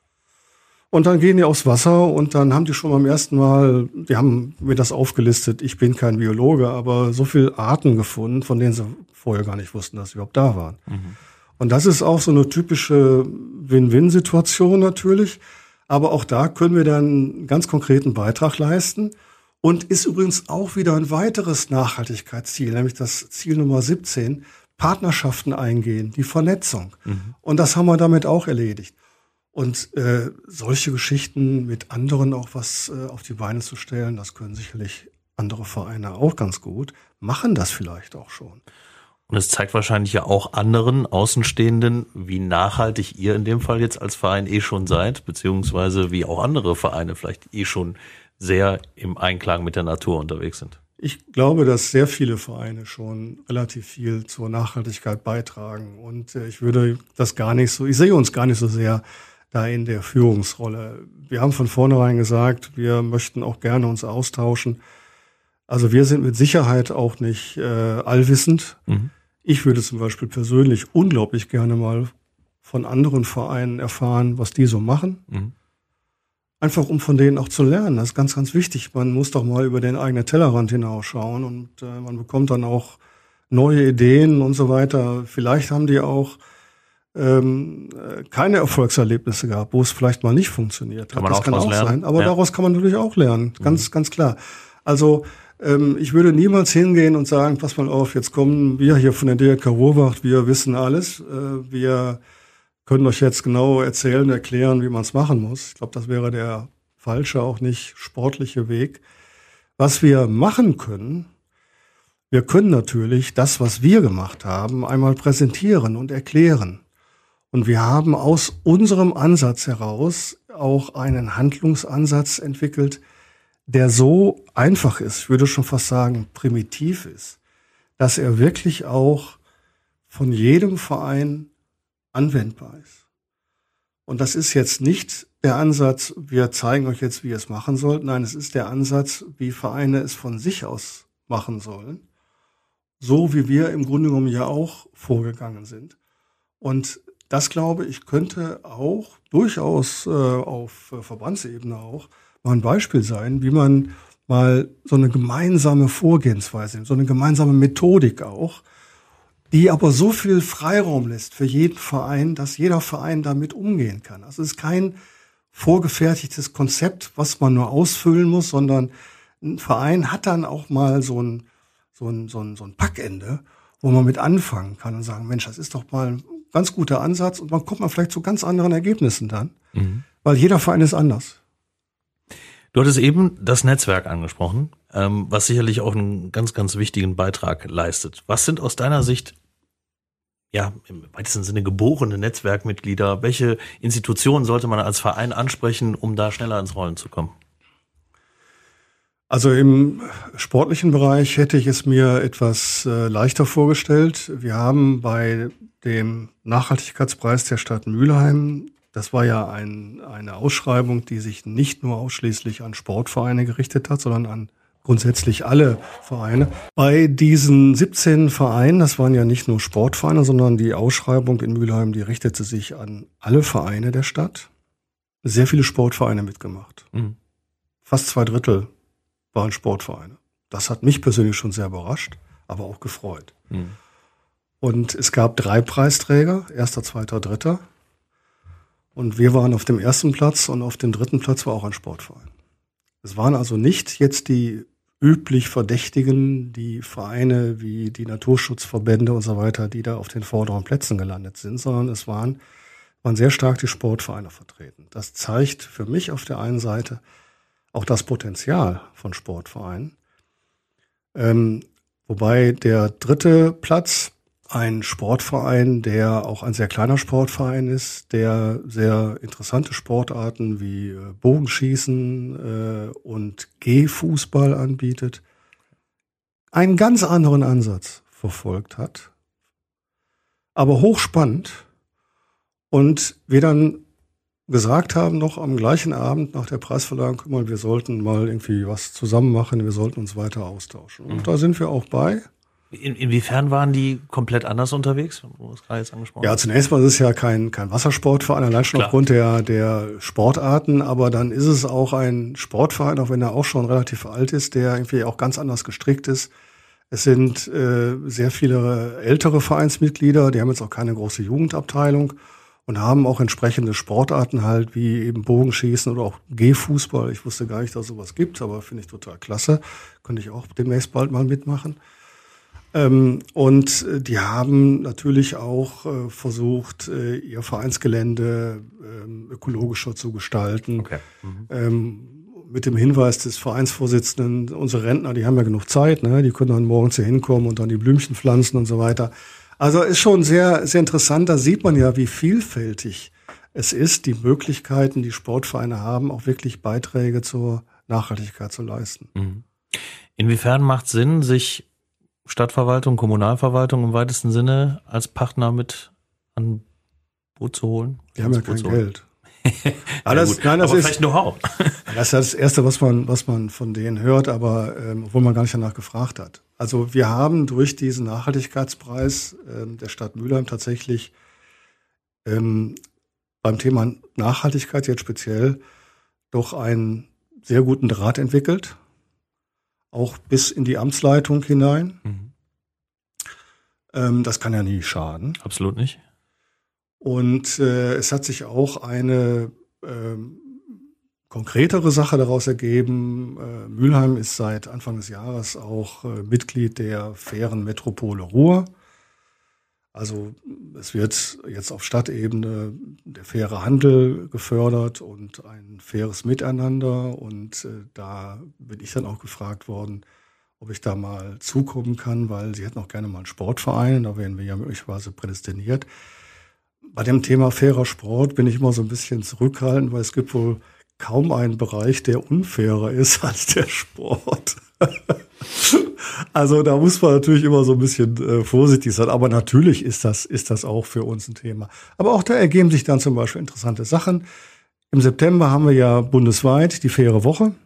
B: Und dann gehen die aufs Wasser, und dann haben die schon beim ersten Mal, die haben mir das aufgelistet, ich bin kein Biologe, aber so viele Arten gefunden, von denen sie vorher gar nicht wussten, dass sie überhaupt da waren. Mhm. Und das ist auch so eine typische Win-Win-Situation natürlich. Aber auch da können wir dann einen ganz konkreten Beitrag leisten. Und ist übrigens auch wieder ein weiteres Nachhaltigkeitsziel, nämlich das Ziel Nummer siebzehn, Partnerschaften eingehen, die Vernetzung. Mhm. Und das haben wir damit auch erledigt. Und äh, solche Geschichten mit anderen auch was äh, auf die Beine zu stellen, das können sicherlich andere Vereine auch ganz gut, machen das vielleicht auch schon.
A: Und es zeigt wahrscheinlich ja auch anderen Außenstehenden, wie nachhaltig ihr in dem Fall jetzt als Verein eh schon seid, beziehungsweise wie auch andere Vereine vielleicht eh schon sehr im Einklang mit der Natur unterwegs sind.
B: Ich glaube, dass sehr viele Vereine schon relativ viel zur Nachhaltigkeit beitragen. Und äh, ich würde das gar nicht so, ich sehe uns gar nicht so sehr da in der Führungsrolle. Wir haben von vornherein gesagt, wir möchten auch gerne uns austauschen. Also wir sind mit Sicherheit auch nicht äh, allwissend. Mhm. Ich würde zum Beispiel persönlich unglaublich gerne mal von anderen Vereinen erfahren, was die so machen. Mhm. Einfach um von denen auch zu lernen. Das ist ganz, ganz wichtig. Man muss doch mal über den eigenen Tellerrand hinausschauen, und äh, man bekommt dann auch neue Ideen und so weiter. Vielleicht haben die auch ähm, keine Erfolgserlebnisse gehabt, wo es vielleicht mal nicht funktioniert hat.
A: Kann man
B: das
A: auch
B: kann auch
A: lernen.
B: sein. Aber
A: ja.
B: daraus kann man natürlich auch lernen. Ganz, mhm. ganz klar. Also ähm, ich würde niemals hingehen und sagen, pass mal auf, jetzt kommen wir hier von der D R K Ruhrwacht, wir wissen alles. Äh, wir können euch jetzt genau erzählen, erklären, wie man es machen muss. Ich glaube, das wäre der falsche, auch nicht sportliche Weg. Was wir machen können, wir können natürlich das, was wir gemacht haben, einmal präsentieren und erklären. Und wir haben aus unserem Ansatz heraus auch einen Handlungsansatz entwickelt, der so einfach ist, ich würde schon fast sagen primitiv ist, dass er wirklich auch von jedem Verein anwendbar ist. Und das ist jetzt nicht der Ansatz, wir zeigen euch jetzt, wie ihr es machen sollt. Nein, es ist der Ansatz, wie Vereine es von sich aus machen sollen. So wie wir im Grunde genommen ja auch vorgegangen sind. Und das, glaube ich, könnte auch durchaus äh, auf äh, Verbandsebene auch mal ein Beispiel sein, wie man mal so eine gemeinsame Vorgehensweise, so eine gemeinsame Methodik auch, die aber so viel Freiraum lässt für jeden Verein, dass jeder Verein damit umgehen kann. Also es ist kein vorgefertigtes Konzept, was man nur ausfüllen muss, sondern ein Verein hat dann auch mal so ein, so ein, so ein, so ein Packende, wo man mit anfangen kann und sagen, Mensch, das ist doch mal ein ganz guter Ansatz, und man kommt mal vielleicht zu ganz anderen Ergebnissen dann, mhm. weil jeder Verein ist anders.
A: Du hattest eben das Netzwerk angesprochen, ähm, was sicherlich auch einen ganz, ganz wichtigen Beitrag leistet. Was sind aus deiner Sicht, ja, im weitesten Sinne geborene Netzwerkmitglieder? Welche Institutionen sollte man als Verein ansprechen, um da schneller ins Rollen zu kommen?
B: Also im sportlichen Bereich hätte ich es mir etwas äh, leichter vorgestellt. Wir haben bei dem Nachhaltigkeitspreis der Stadt Mülheim, das war ja ein, eine Ausschreibung, die sich nicht nur ausschließlich an Sportvereine gerichtet hat, sondern an grundsätzlich alle Vereine. Bei diesen siebzehn Vereinen, das waren ja nicht nur Sportvereine, sondern die Ausschreibung in Mülheim, die richtete sich an alle Vereine der Stadt. Sehr viele Sportvereine mitgemacht. Mhm. Fast zwei Drittel waren Sportvereine. Das hat mich persönlich schon sehr überrascht, aber auch gefreut. Mhm. Und es gab drei Preisträger, erster, zweiter, dritter. Und wir waren auf dem ersten Platz und auf dem dritten Platz war auch ein Sportverein. Es waren also nicht jetzt die üblich Verdächtigen, die Vereine wie die Naturschutzverbände und so weiter, die da auf den vorderen Plätzen gelandet sind, sondern es waren, waren sehr stark die Sportvereine vertreten. Das zeigt für mich auf der einen Seite auch das Potenzial von Sportvereinen. Ähm, wobei der dritte Platz ein Sportverein, der auch ein sehr kleiner Sportverein ist, der sehr interessante Sportarten wie äh, Bogenschießen äh, und Gehfußball anbietet, einen ganz anderen Ansatz verfolgt hat, aber hochspannend. Und wir dann gesagt haben, noch am gleichen Abend nach der Preisverleihung, guck mal, wir sollten mal irgendwie was zusammen machen, wir sollten uns weiter austauschen. Und mhm. da sind wir auch bei.
A: In, inwiefern waren die komplett anders unterwegs? Du hast gerade jetzt angesprochen.
B: Ja, zunächst mal ist es ja kein, kein Wassersportverein, allein schon Klar. aufgrund der, der Sportarten, aber dann ist es auch ein Sportverein, auch wenn er auch schon relativ alt ist, der irgendwie auch ganz anders gestrickt ist. Es sind äh, sehr viele ältere Vereinsmitglieder, die haben jetzt auch keine große Jugendabteilung und haben auch entsprechende Sportarten halt, wie eben Bogenschießen oder auch Gehfußball. Ich wusste gar nicht, dass es sowas gibt, aber finde ich total klasse. Könnte ich auch demnächst bald mal mitmachen. Ähm, und die haben natürlich auch äh, versucht, äh, ihr Vereinsgelände äh, ökologischer zu gestalten. Okay. Mhm. Ähm, mit dem Hinweis des Vereinsvorsitzenden, unsere Rentner, die haben ja genug Zeit, ne? Die können dann morgens hier hinkommen und dann die Blümchen pflanzen und so weiter. Also ist schon sehr, sehr interessant. Da sieht man ja, wie vielfältig es ist, die Möglichkeiten, die Sportvereine haben, auch wirklich Beiträge zur Nachhaltigkeit zu leisten.
A: Mhm. Inwiefern macht es Sinn, sich Stadtverwaltung, Kommunalverwaltung im weitesten Sinne als Partner mit an Boot zu holen?
B: Die haben ja kein Geld.
A: ja, das, nein, das aber ist vielleicht Know-how.
B: Das ist das Erste, was man, was man von denen hört, aber ähm, obwohl man gar nicht danach gefragt hat. Also wir haben durch diesen Nachhaltigkeitspreis ähm, der Stadt Mülheim tatsächlich ähm, beim Thema Nachhaltigkeit jetzt speziell doch einen sehr guten Draht entwickelt. Auch bis in die Amtsleitung hinein. Mhm. Ähm, das kann ja nie schaden.
A: Absolut nicht.
B: Und äh, es hat sich auch eine ähm, konkretere Sache daraus ergeben. Äh, Mülheim ist seit Anfang des Jahres auch äh, Mitglied der fairen Metropole Ruhr. Also es wird jetzt auf Stadtebene der faire Handel gefördert und ein faires Miteinander. Und äh, da bin ich dann auch gefragt worden, ob ich da mal zukommen kann, weil sie hätten auch gerne mal einen Sportverein. Da wären wir ja möglicherweise prädestiniert. Bei dem Thema fairer Sport bin ich immer so ein bisschen zurückhaltend, weil es gibt wohl kaum einen Bereich, der unfairer ist als der Sport. Also da muss man natürlich immer so ein bisschen äh, vorsichtig sein. Aber natürlich ist das, ist das auch für uns ein Thema. Aber auch da ergeben sich dann zum Beispiel interessante Sachen. Im September haben wir ja bundesweit die faire Woche.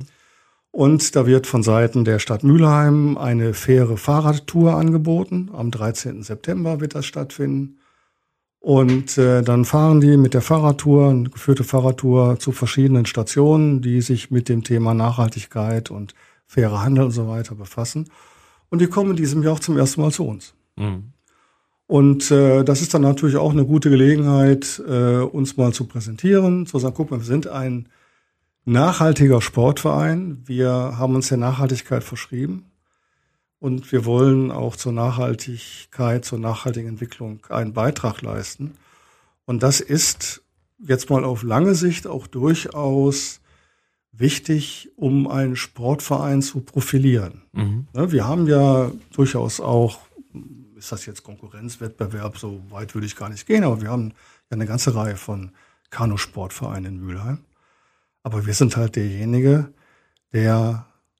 B: Und da wird von Seiten der Stadt Mülheim eine faire Fahrradtour angeboten. Am dreizehnten September wird das stattfinden. Und äh, dann fahren die mit der Fahrradtour, eine geführte Fahrradtour zu verschiedenen Stationen, die sich mit dem Thema Nachhaltigkeit und fairer Handel und so weiter befassen. Und die kommen in diesem Jahr auch zum ersten Mal zu uns. Mhm. Und äh, das ist dann natürlich auch eine gute Gelegenheit, äh, uns mal zu präsentieren, zu sagen, guck mal, wir sind ein nachhaltiger Sportverein. Wir haben uns der Nachhaltigkeit verschrieben. Und wir wollen auch zur Nachhaltigkeit, zur nachhaltigen Entwicklung einen Beitrag leisten. Und das ist jetzt mal auf lange Sicht auch durchaus wichtig, um einen Sportverein zu profilieren. Mhm. Wir haben ja durchaus auch, ist das jetzt Konkurrenzwettbewerb, so weit würde ich gar nicht gehen, aber wir haben ja eine ganze Reihe von Kanusportvereinen in Mülheim. Aber wir sind halt derjenige, der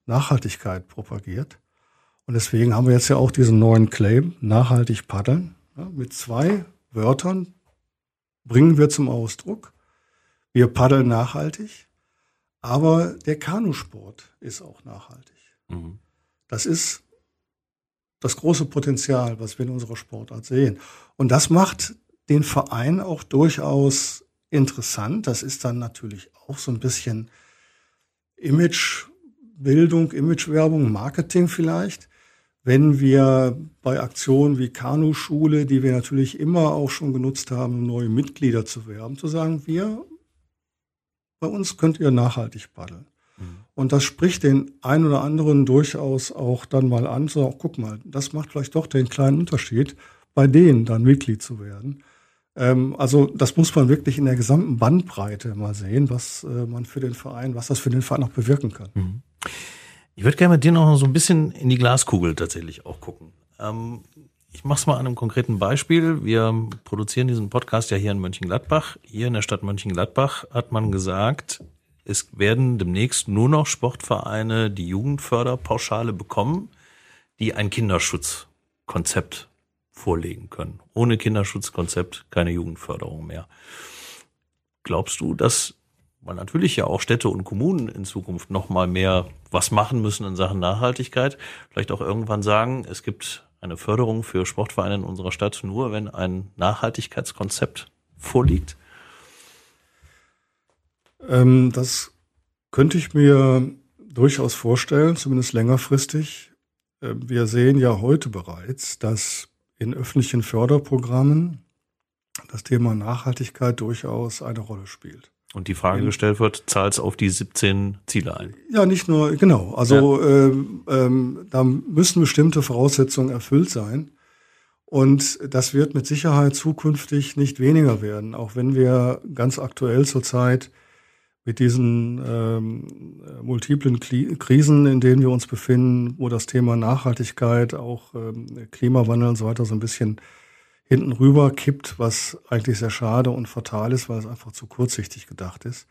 B: Nachhaltigkeit propagiert. Und deswegen haben wir jetzt ja auch diesen neuen Claim, nachhaltig paddeln. Ja, mit zwei Wörtern bringen wir zum Ausdruck, wir paddeln nachhaltig, aber der Kanusport ist auch nachhaltig. Mhm. Das ist das große Potenzial, was wir in unserer Sportart sehen. Und das macht den Verein auch durchaus interessant. Das ist dann natürlich auch so ein bisschen Imagebildung, Imagewerbung, Marketing vielleicht. Wenn wir bei Aktionen wie Kanuschule, die wir natürlich immer auch schon genutzt haben, um neue Mitglieder zu werben, zu sagen, wir, bei uns könnt ihr nachhaltig paddeln. Mhm. Und das spricht den einen oder anderen durchaus auch dann mal an, so, guck mal, das macht vielleicht doch den kleinen Unterschied, bei denen dann Mitglied zu werden. Ähm, also das muss man wirklich in der gesamten Bandbreite mal sehen, was äh, man für den Verein, was das für den Verein auch bewirken kann.
A: Mhm. Ich würde gerne mit dir noch so ein bisschen in die Glaskugel tatsächlich auch gucken. Ähm, ich mache es mal an einem konkreten Beispiel. Wir produzieren diesen Podcast ja hier in Mönchengladbach. Hier in der Stadt Mönchengladbach hat man gesagt, es werden demnächst nur noch Sportvereine die Jugendförderpauschale bekommen, die ein Kinderschutzkonzept vorlegen können. Ohne Kinderschutzkonzept keine Jugendförderung mehr. Glaubst du, dass, weil natürlich ja auch Städte und Kommunen in Zukunft noch mal mehr was machen müssen in Sachen Nachhaltigkeit, vielleicht auch irgendwann sagen, es gibt eine Förderung für Sportvereine in unserer Stadt nur, wenn ein Nachhaltigkeitskonzept vorliegt?
B: Ähm, das könnte ich mir durchaus vorstellen, zumindest längerfristig. Äh, wir sehen ja heute bereits, dass in öffentlichen Förderprogrammen das Thema Nachhaltigkeit durchaus eine Rolle spielt.
A: Und die Frage gestellt wird, zahlt's auf die siebzehn Ziele ein? Ja,
B: nicht nur, genau. Also ja. ähm, ähm, da müssen bestimmte Voraussetzungen erfüllt sein. Und das wird mit Sicherheit zukünftig nicht weniger werden, auch wenn wir ganz aktuell zurzeit mit diesen ähm, multiplen Kli- Krisen, in denen wir uns befinden, wo das Thema Nachhaltigkeit, auch ähm, Klimawandel und so weiter so ein bisschen hinten rüber kippt, was eigentlich sehr schade und fatal ist, weil es einfach zu kurzsichtig gedacht ist.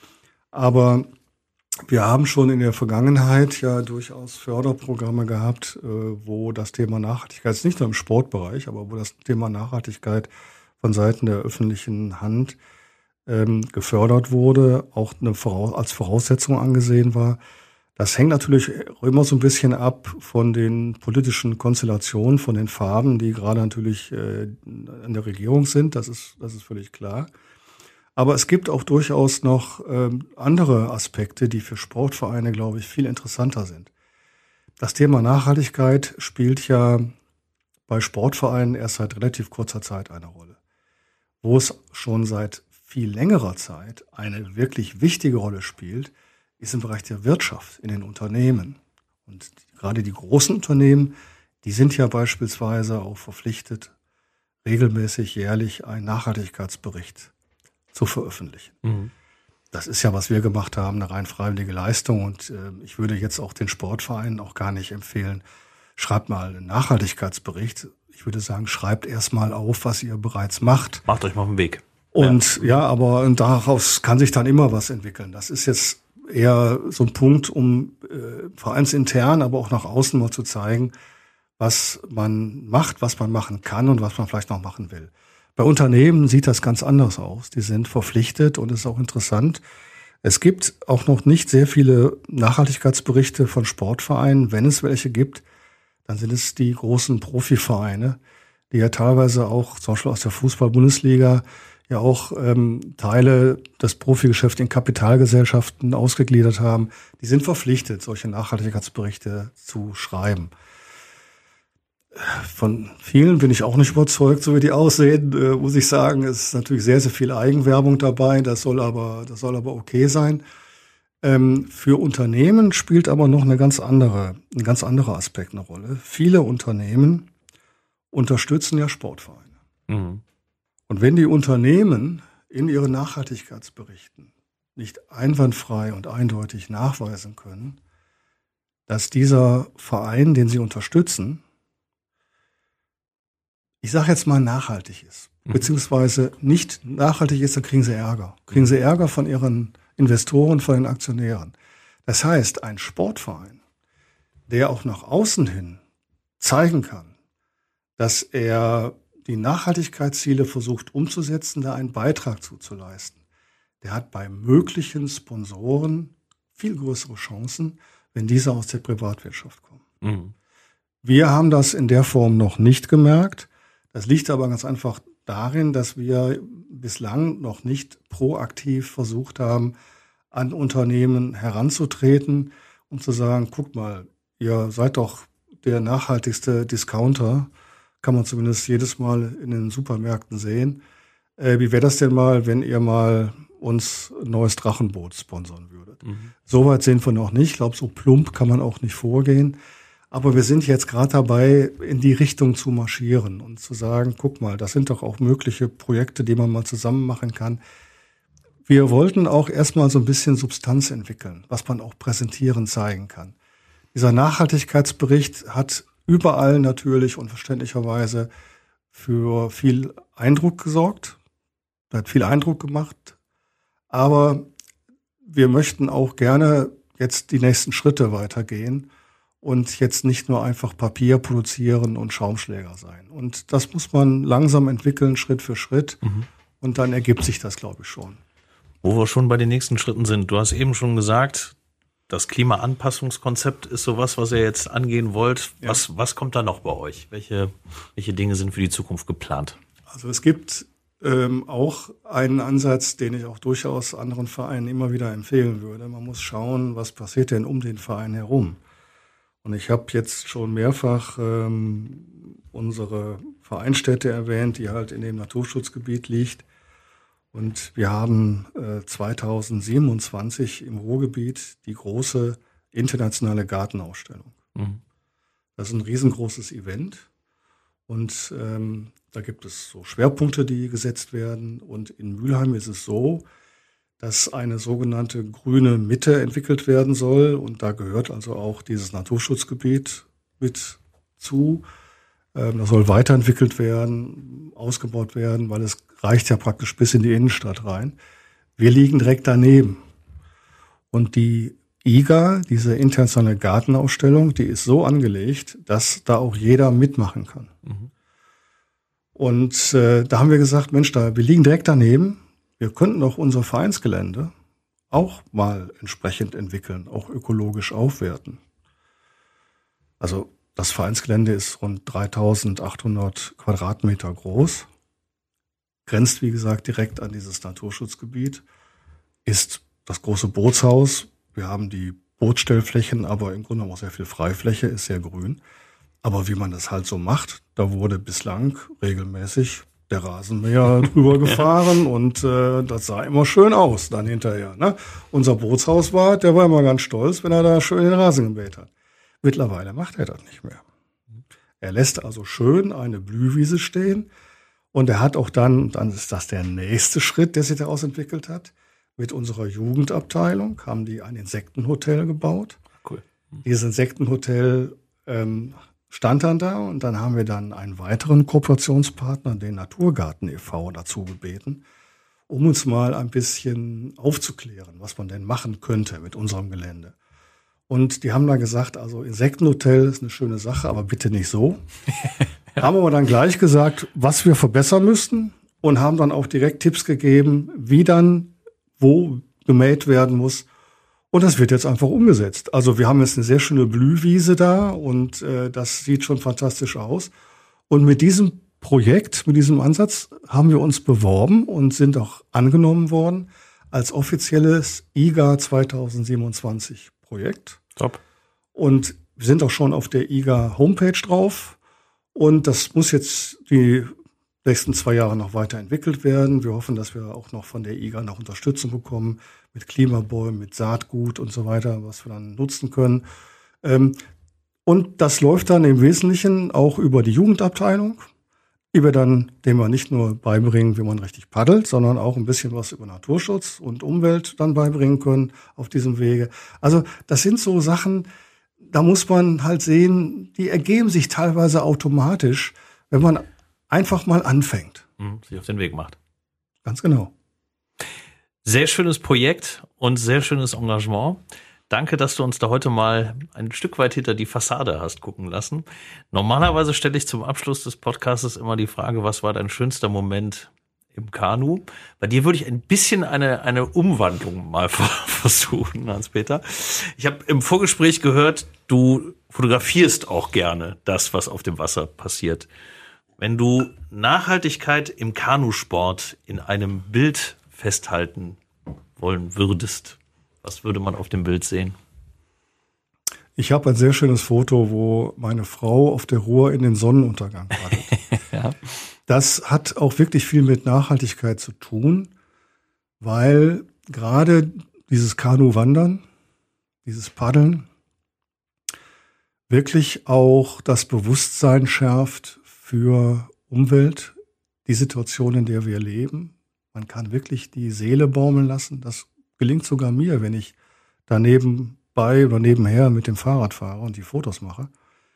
B: Aber wir haben schon in der Vergangenheit ja durchaus Förderprogramme gehabt, wo das Thema Nachhaltigkeit, nicht nur im Sportbereich, aber wo das Thema Nachhaltigkeit von Seiten der öffentlichen Hand ähm, gefördert wurde, auch eine Voraus- als Voraussetzung angesehen war. Das hängt natürlich immer so ein bisschen ab von den politischen Konstellationen, von den Farben, die gerade natürlich äh, in der Regierung sind. Das ist, das ist völlig klar. Aber es gibt auch durchaus noch ähm, andere Aspekte, die für Sportvereine, glaube ich, viel interessanter sind. Das Thema Nachhaltigkeit spielt ja bei Sportvereinen erst seit relativ kurzer Zeit eine Rolle. Wo es schon seit viel längerer Zeit eine wirklich wichtige Rolle spielt, ist im Bereich der Wirtschaft, in den Unternehmen. Und gerade die großen Unternehmen, die sind ja beispielsweise auch verpflichtet, regelmäßig jährlich einen Nachhaltigkeitsbericht zu veröffentlichen. Mhm. Das ist ja, was wir gemacht haben, eine rein freiwillige Leistung. Und äh, ich würde jetzt auch den Sportvereinen auch gar nicht empfehlen, schreibt mal einen Nachhaltigkeitsbericht. Ich würde sagen, schreibt erst mal auf, was ihr bereits macht.
A: Macht euch mal auf den Weg.
B: Und ja, ja aber daraus kann sich dann immer was entwickeln. Das ist jetzt eher so ein Punkt, um äh, vereinsintern, aber auch nach außen mal zu zeigen, was man macht, was man machen kann und was man vielleicht noch machen will. Bei Unternehmen sieht das ganz anders aus. Die sind verpflichtet und es ist auch interessant. Es gibt auch noch nicht sehr viele Nachhaltigkeitsberichte von Sportvereinen. Wenn es welche gibt, dann sind es die großen Profivereine, die ja teilweise auch, zum Beispiel aus der Fußball-Bundesliga, ja auch ähm, Teile des Profigeschäfts in Kapitalgesellschaften ausgegliedert haben. Die sind verpflichtet, solche Nachhaltigkeitsberichte zu schreiben. Von vielen bin ich auch nicht überzeugt, so wie die aussehen, äh, muss ich sagen. Es ist natürlich sehr, sehr viel Eigenwerbung dabei. Das soll aber, das soll aber okay sein. Ähm, für Unternehmen spielt aber noch eine ganz andere, ein ganz anderer Aspekt eine Rolle. Viele Unternehmen unterstützen ja Sportvereine. Mhm. Und wenn die Unternehmen in ihren Nachhaltigkeitsberichten nicht einwandfrei und eindeutig nachweisen können, dass dieser Verein, den sie unterstützen, ich sage jetzt mal nachhaltig ist, mhm. beziehungsweise nicht nachhaltig ist, dann kriegen sie Ärger. Kriegen sie Ärger von ihren Investoren, von den Aktionären. Das heißt, ein Sportverein, der auch nach außen hin zeigen kann, dass er die Nachhaltigkeitsziele versucht umzusetzen, da einen Beitrag zuzuleisten, der hat bei möglichen Sponsoren viel größere Chancen, wenn diese aus der Privatwirtschaft kommen. Mhm. Wir haben das in der Form noch nicht gemerkt. Das liegt aber ganz einfach darin, dass wir bislang noch nicht proaktiv versucht haben, an Unternehmen heranzutreten, um zu sagen, guckt mal, ihr seid doch der nachhaltigste Discounter, kann man zumindest jedes Mal in den Supermärkten sehen. Äh, wie wäre das denn mal, wenn ihr mal uns ein neues Drachenboot sponsern würdet? Mhm. Soweit sind wir noch nicht. Ich glaube, so plump kann man auch nicht vorgehen. Aber wir sind jetzt gerade dabei, in die Richtung zu marschieren und zu sagen, guck mal, das sind doch auch mögliche Projekte, die man mal zusammen machen kann. Wir wollten auch erstmal so ein bisschen Substanz entwickeln, was man auch präsentieren, zeigen kann. Dieser Nachhaltigkeitsbericht hat überall natürlich und verständlicherweise für viel Eindruck gesorgt, hat viel Eindruck gemacht. Aber wir möchten auch gerne jetzt die nächsten Schritte weitergehen und jetzt nicht nur einfach Papier produzieren und Schaumschläger sein. Und das muss man langsam entwickeln, Schritt für Schritt. Mhm. Und dann ergibt sich das, glaube ich, schon.
A: Wo wir schon bei den nächsten Schritten sind. Du hast eben schon gesagt, das Klimaanpassungskonzept ist sowas, was ihr jetzt angehen wollt. Ja. Was, was kommt da noch bei euch? Welche, welche Dinge sind für die Zukunft geplant?
B: Also es gibt ähm, auch einen Ansatz, den ich auch durchaus anderen Vereinen immer wieder empfehlen würde. Man muss schauen, was passiert denn um den Verein herum. Und ich habe jetzt schon mehrfach ähm, unsere Vereinsstätte erwähnt, die halt in dem Naturschutzgebiet liegt. Und wir haben äh, zweitausendsiebenundzwanzig im Ruhrgebiet die große internationale Gartenausstellung. Mhm. Das ist ein riesengroßes Event. Und ähm, da gibt es so Schwerpunkte, die gesetzt werden. Und in Mülheim ist es so, dass eine sogenannte grüne Mitte entwickelt werden soll. Und da gehört also auch dieses Naturschutzgebiet mit zu. Ähm, das soll weiterentwickelt werden, ausgebaut werden, weil es reicht ja praktisch bis in die Innenstadt rein. Wir liegen direkt daneben. Und die I G A, diese internationale Gartenausstellung, die ist so angelegt, dass da auch jeder mitmachen kann. Mhm. Und äh, da haben wir gesagt, Mensch, da wir liegen direkt daneben. Wir könnten doch unser Vereinsgelände auch mal entsprechend entwickeln, auch ökologisch aufwerten. Also das Vereinsgelände ist rund dreitausendachthundert Quadratmeter groß, grenzt, wie gesagt, direkt an dieses Naturschutzgebiet, ist das große Bootshaus. Wir haben die Bootsstellflächen, aber im Grunde auch sehr viel Freifläche, ist sehr grün. Aber wie man das halt so macht, da wurde bislang regelmäßig der Rasenmäher drüber gefahren und äh, das sah immer schön aus dann hinterher. Ne? Unser Bootshauswart, der war immer ganz stolz, wenn er da schön den Rasen gemäht hat. Mittlerweile macht er das nicht mehr. Er lässt also schön eine Blühwiese stehen und er hat auch dann, dann ist das der nächste Schritt, der sich daraus entwickelt hat, mit unserer Jugendabteilung haben die ein Insektenhotel gebaut. Cool. Dieses Insektenhotel ähm, stand dann da und dann haben wir dann einen weiteren Kooperationspartner, den Naturgarten e V, dazu gebeten, um uns mal ein bisschen aufzuklären, was man denn machen könnte mit unserem Gelände. Und die haben da gesagt, also Insektenhotel ist eine schöne Sache, aber bitte nicht so. Ja. Haben aber dann gleich gesagt, was wir verbessern müssten und haben dann auch direkt Tipps gegeben, wie dann wo gemäht werden muss. Und das wird jetzt einfach umgesetzt. Also wir haben jetzt eine sehr schöne Blühwiese da und äh, das sieht schon fantastisch aus. Und mit diesem Projekt, mit diesem Ansatz haben wir uns beworben und sind auch angenommen worden als offizielles I G A zweitausendsiebenundzwanzig Projekt.
A: Top.
B: Und wir sind auch schon auf der I G A Homepage drauf. Und das muss jetzt die nächsten zwei Jahre noch weiterentwickelt werden. Wir hoffen, dass wir auch noch von der I G A noch Unterstützung bekommen mit Klimabäumen, mit Saatgut und so weiter, was wir dann nutzen können. Und das läuft dann im Wesentlichen auch über die Jugendabteilung, die wir dann, dem wir nicht nur beibringen, wie man richtig paddelt, sondern auch ein bisschen was über Naturschutz und Umwelt dann beibringen können auf diesem Wege. Also das sind so Sachen, da muss man halt sehen, die ergeben sich teilweise automatisch, wenn man einfach mal anfängt.
A: Mhm, sich auf den Weg macht.
B: Ganz genau.
A: Sehr schönes Projekt und sehr schönes Engagement. Danke, dass du uns da heute mal ein Stück weit hinter die Fassade hast gucken lassen. Normalerweise stelle ich zum Abschluss des Podcasts immer die Frage, was war dein schönster Moment im Kanu? Bei dir würde ich ein bisschen eine eine Umwandlung mal versuchen, Hans-Peter. Ich habe im Vorgespräch gehört, du fotografierst auch gerne das, was auf dem Wasser passiert. Wenn du Nachhaltigkeit im Kanusport in einem Bild festhalten wollen würdest, was würde man auf dem Bild sehen?
B: Ich habe ein sehr schönes Foto, wo meine Frau auf der Ruhr in den Sonnenuntergang wartet.
A: Ja.
B: Das hat auch wirklich viel mit Nachhaltigkeit zu tun, weil gerade dieses Kanu-Wandern, dieses Paddeln wirklich auch das Bewusstsein schärft für Umwelt, die Situation, in der wir leben. Man kann wirklich die Seele baumeln lassen. Das gelingt sogar mir, wenn ich daneben bei oder nebenher mit dem Fahrrad fahre und die Fotos mache.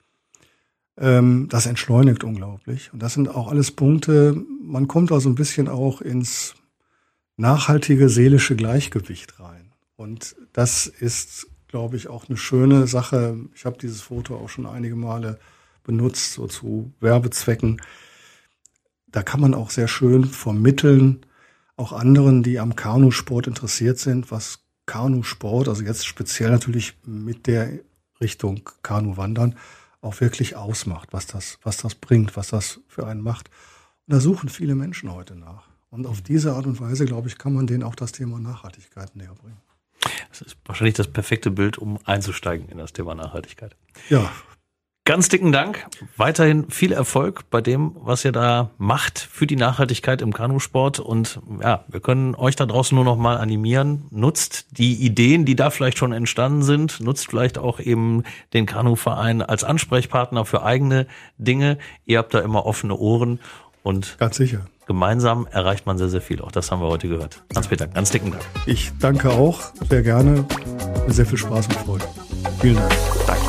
B: Ähm, das entschleunigt unglaublich. Und das sind auch alles Punkte, man kommt also ein bisschen auch ins nachhaltige seelische Gleichgewicht rein. Und das ist, glaube ich, auch eine schöne Sache. Ich habe dieses Foto auch schon einige Male benutzt, so zu Werbezwecken. Da kann man auch sehr schön vermitteln, auch anderen, die am Kanusport interessiert sind, was Kanusport, also jetzt speziell natürlich mit der Richtung Kanuwandern, auch wirklich ausmacht, was das, was das bringt, was das für einen macht. Und da suchen viele Menschen heute nach. Und auf diese Art und Weise, glaube ich, kann man denen auch das Thema Nachhaltigkeit näher bringen.
A: Das ist wahrscheinlich das perfekte Bild, um einzusteigen in das Thema Nachhaltigkeit.
B: Ja.
A: Ganz dicken Dank. Weiterhin viel Erfolg bei dem, was ihr da macht für die Nachhaltigkeit im Kanusport. Und ja, wir können euch da draußen nur noch mal animieren. Nutzt die Ideen, die da vielleicht schon entstanden sind. Nutzt vielleicht auch eben den Kanuverein als Ansprechpartner für eigene Dinge. Ihr habt da immer offene Ohren. Und
B: ganz sicher.
A: Gemeinsam erreicht man sehr, sehr viel. Auch das haben wir heute gehört. Hans-Peter, ganz dicken Dank.
B: Ich danke auch sehr gerne. Mit sehr viel Spaß und Freude. Vielen Dank.
A: Danke.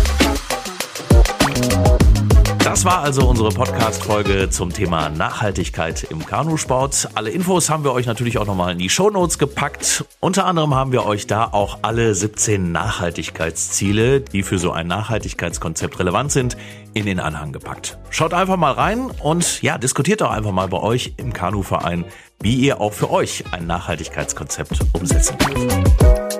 A: Das war also unsere Podcast-Folge zum Thema Nachhaltigkeit im Kanusport. Alle Infos haben wir euch natürlich auch nochmal in die Shownotes gepackt. Unter anderem haben wir euch da auch alle siebzehn Nachhaltigkeitsziele, die für so ein Nachhaltigkeitskonzept relevant sind, in den Anhang gepackt. Schaut einfach mal rein und ja, diskutiert doch einfach mal bei euch im Kanuverein, wie ihr auch für euch ein Nachhaltigkeitskonzept umsetzen könnt.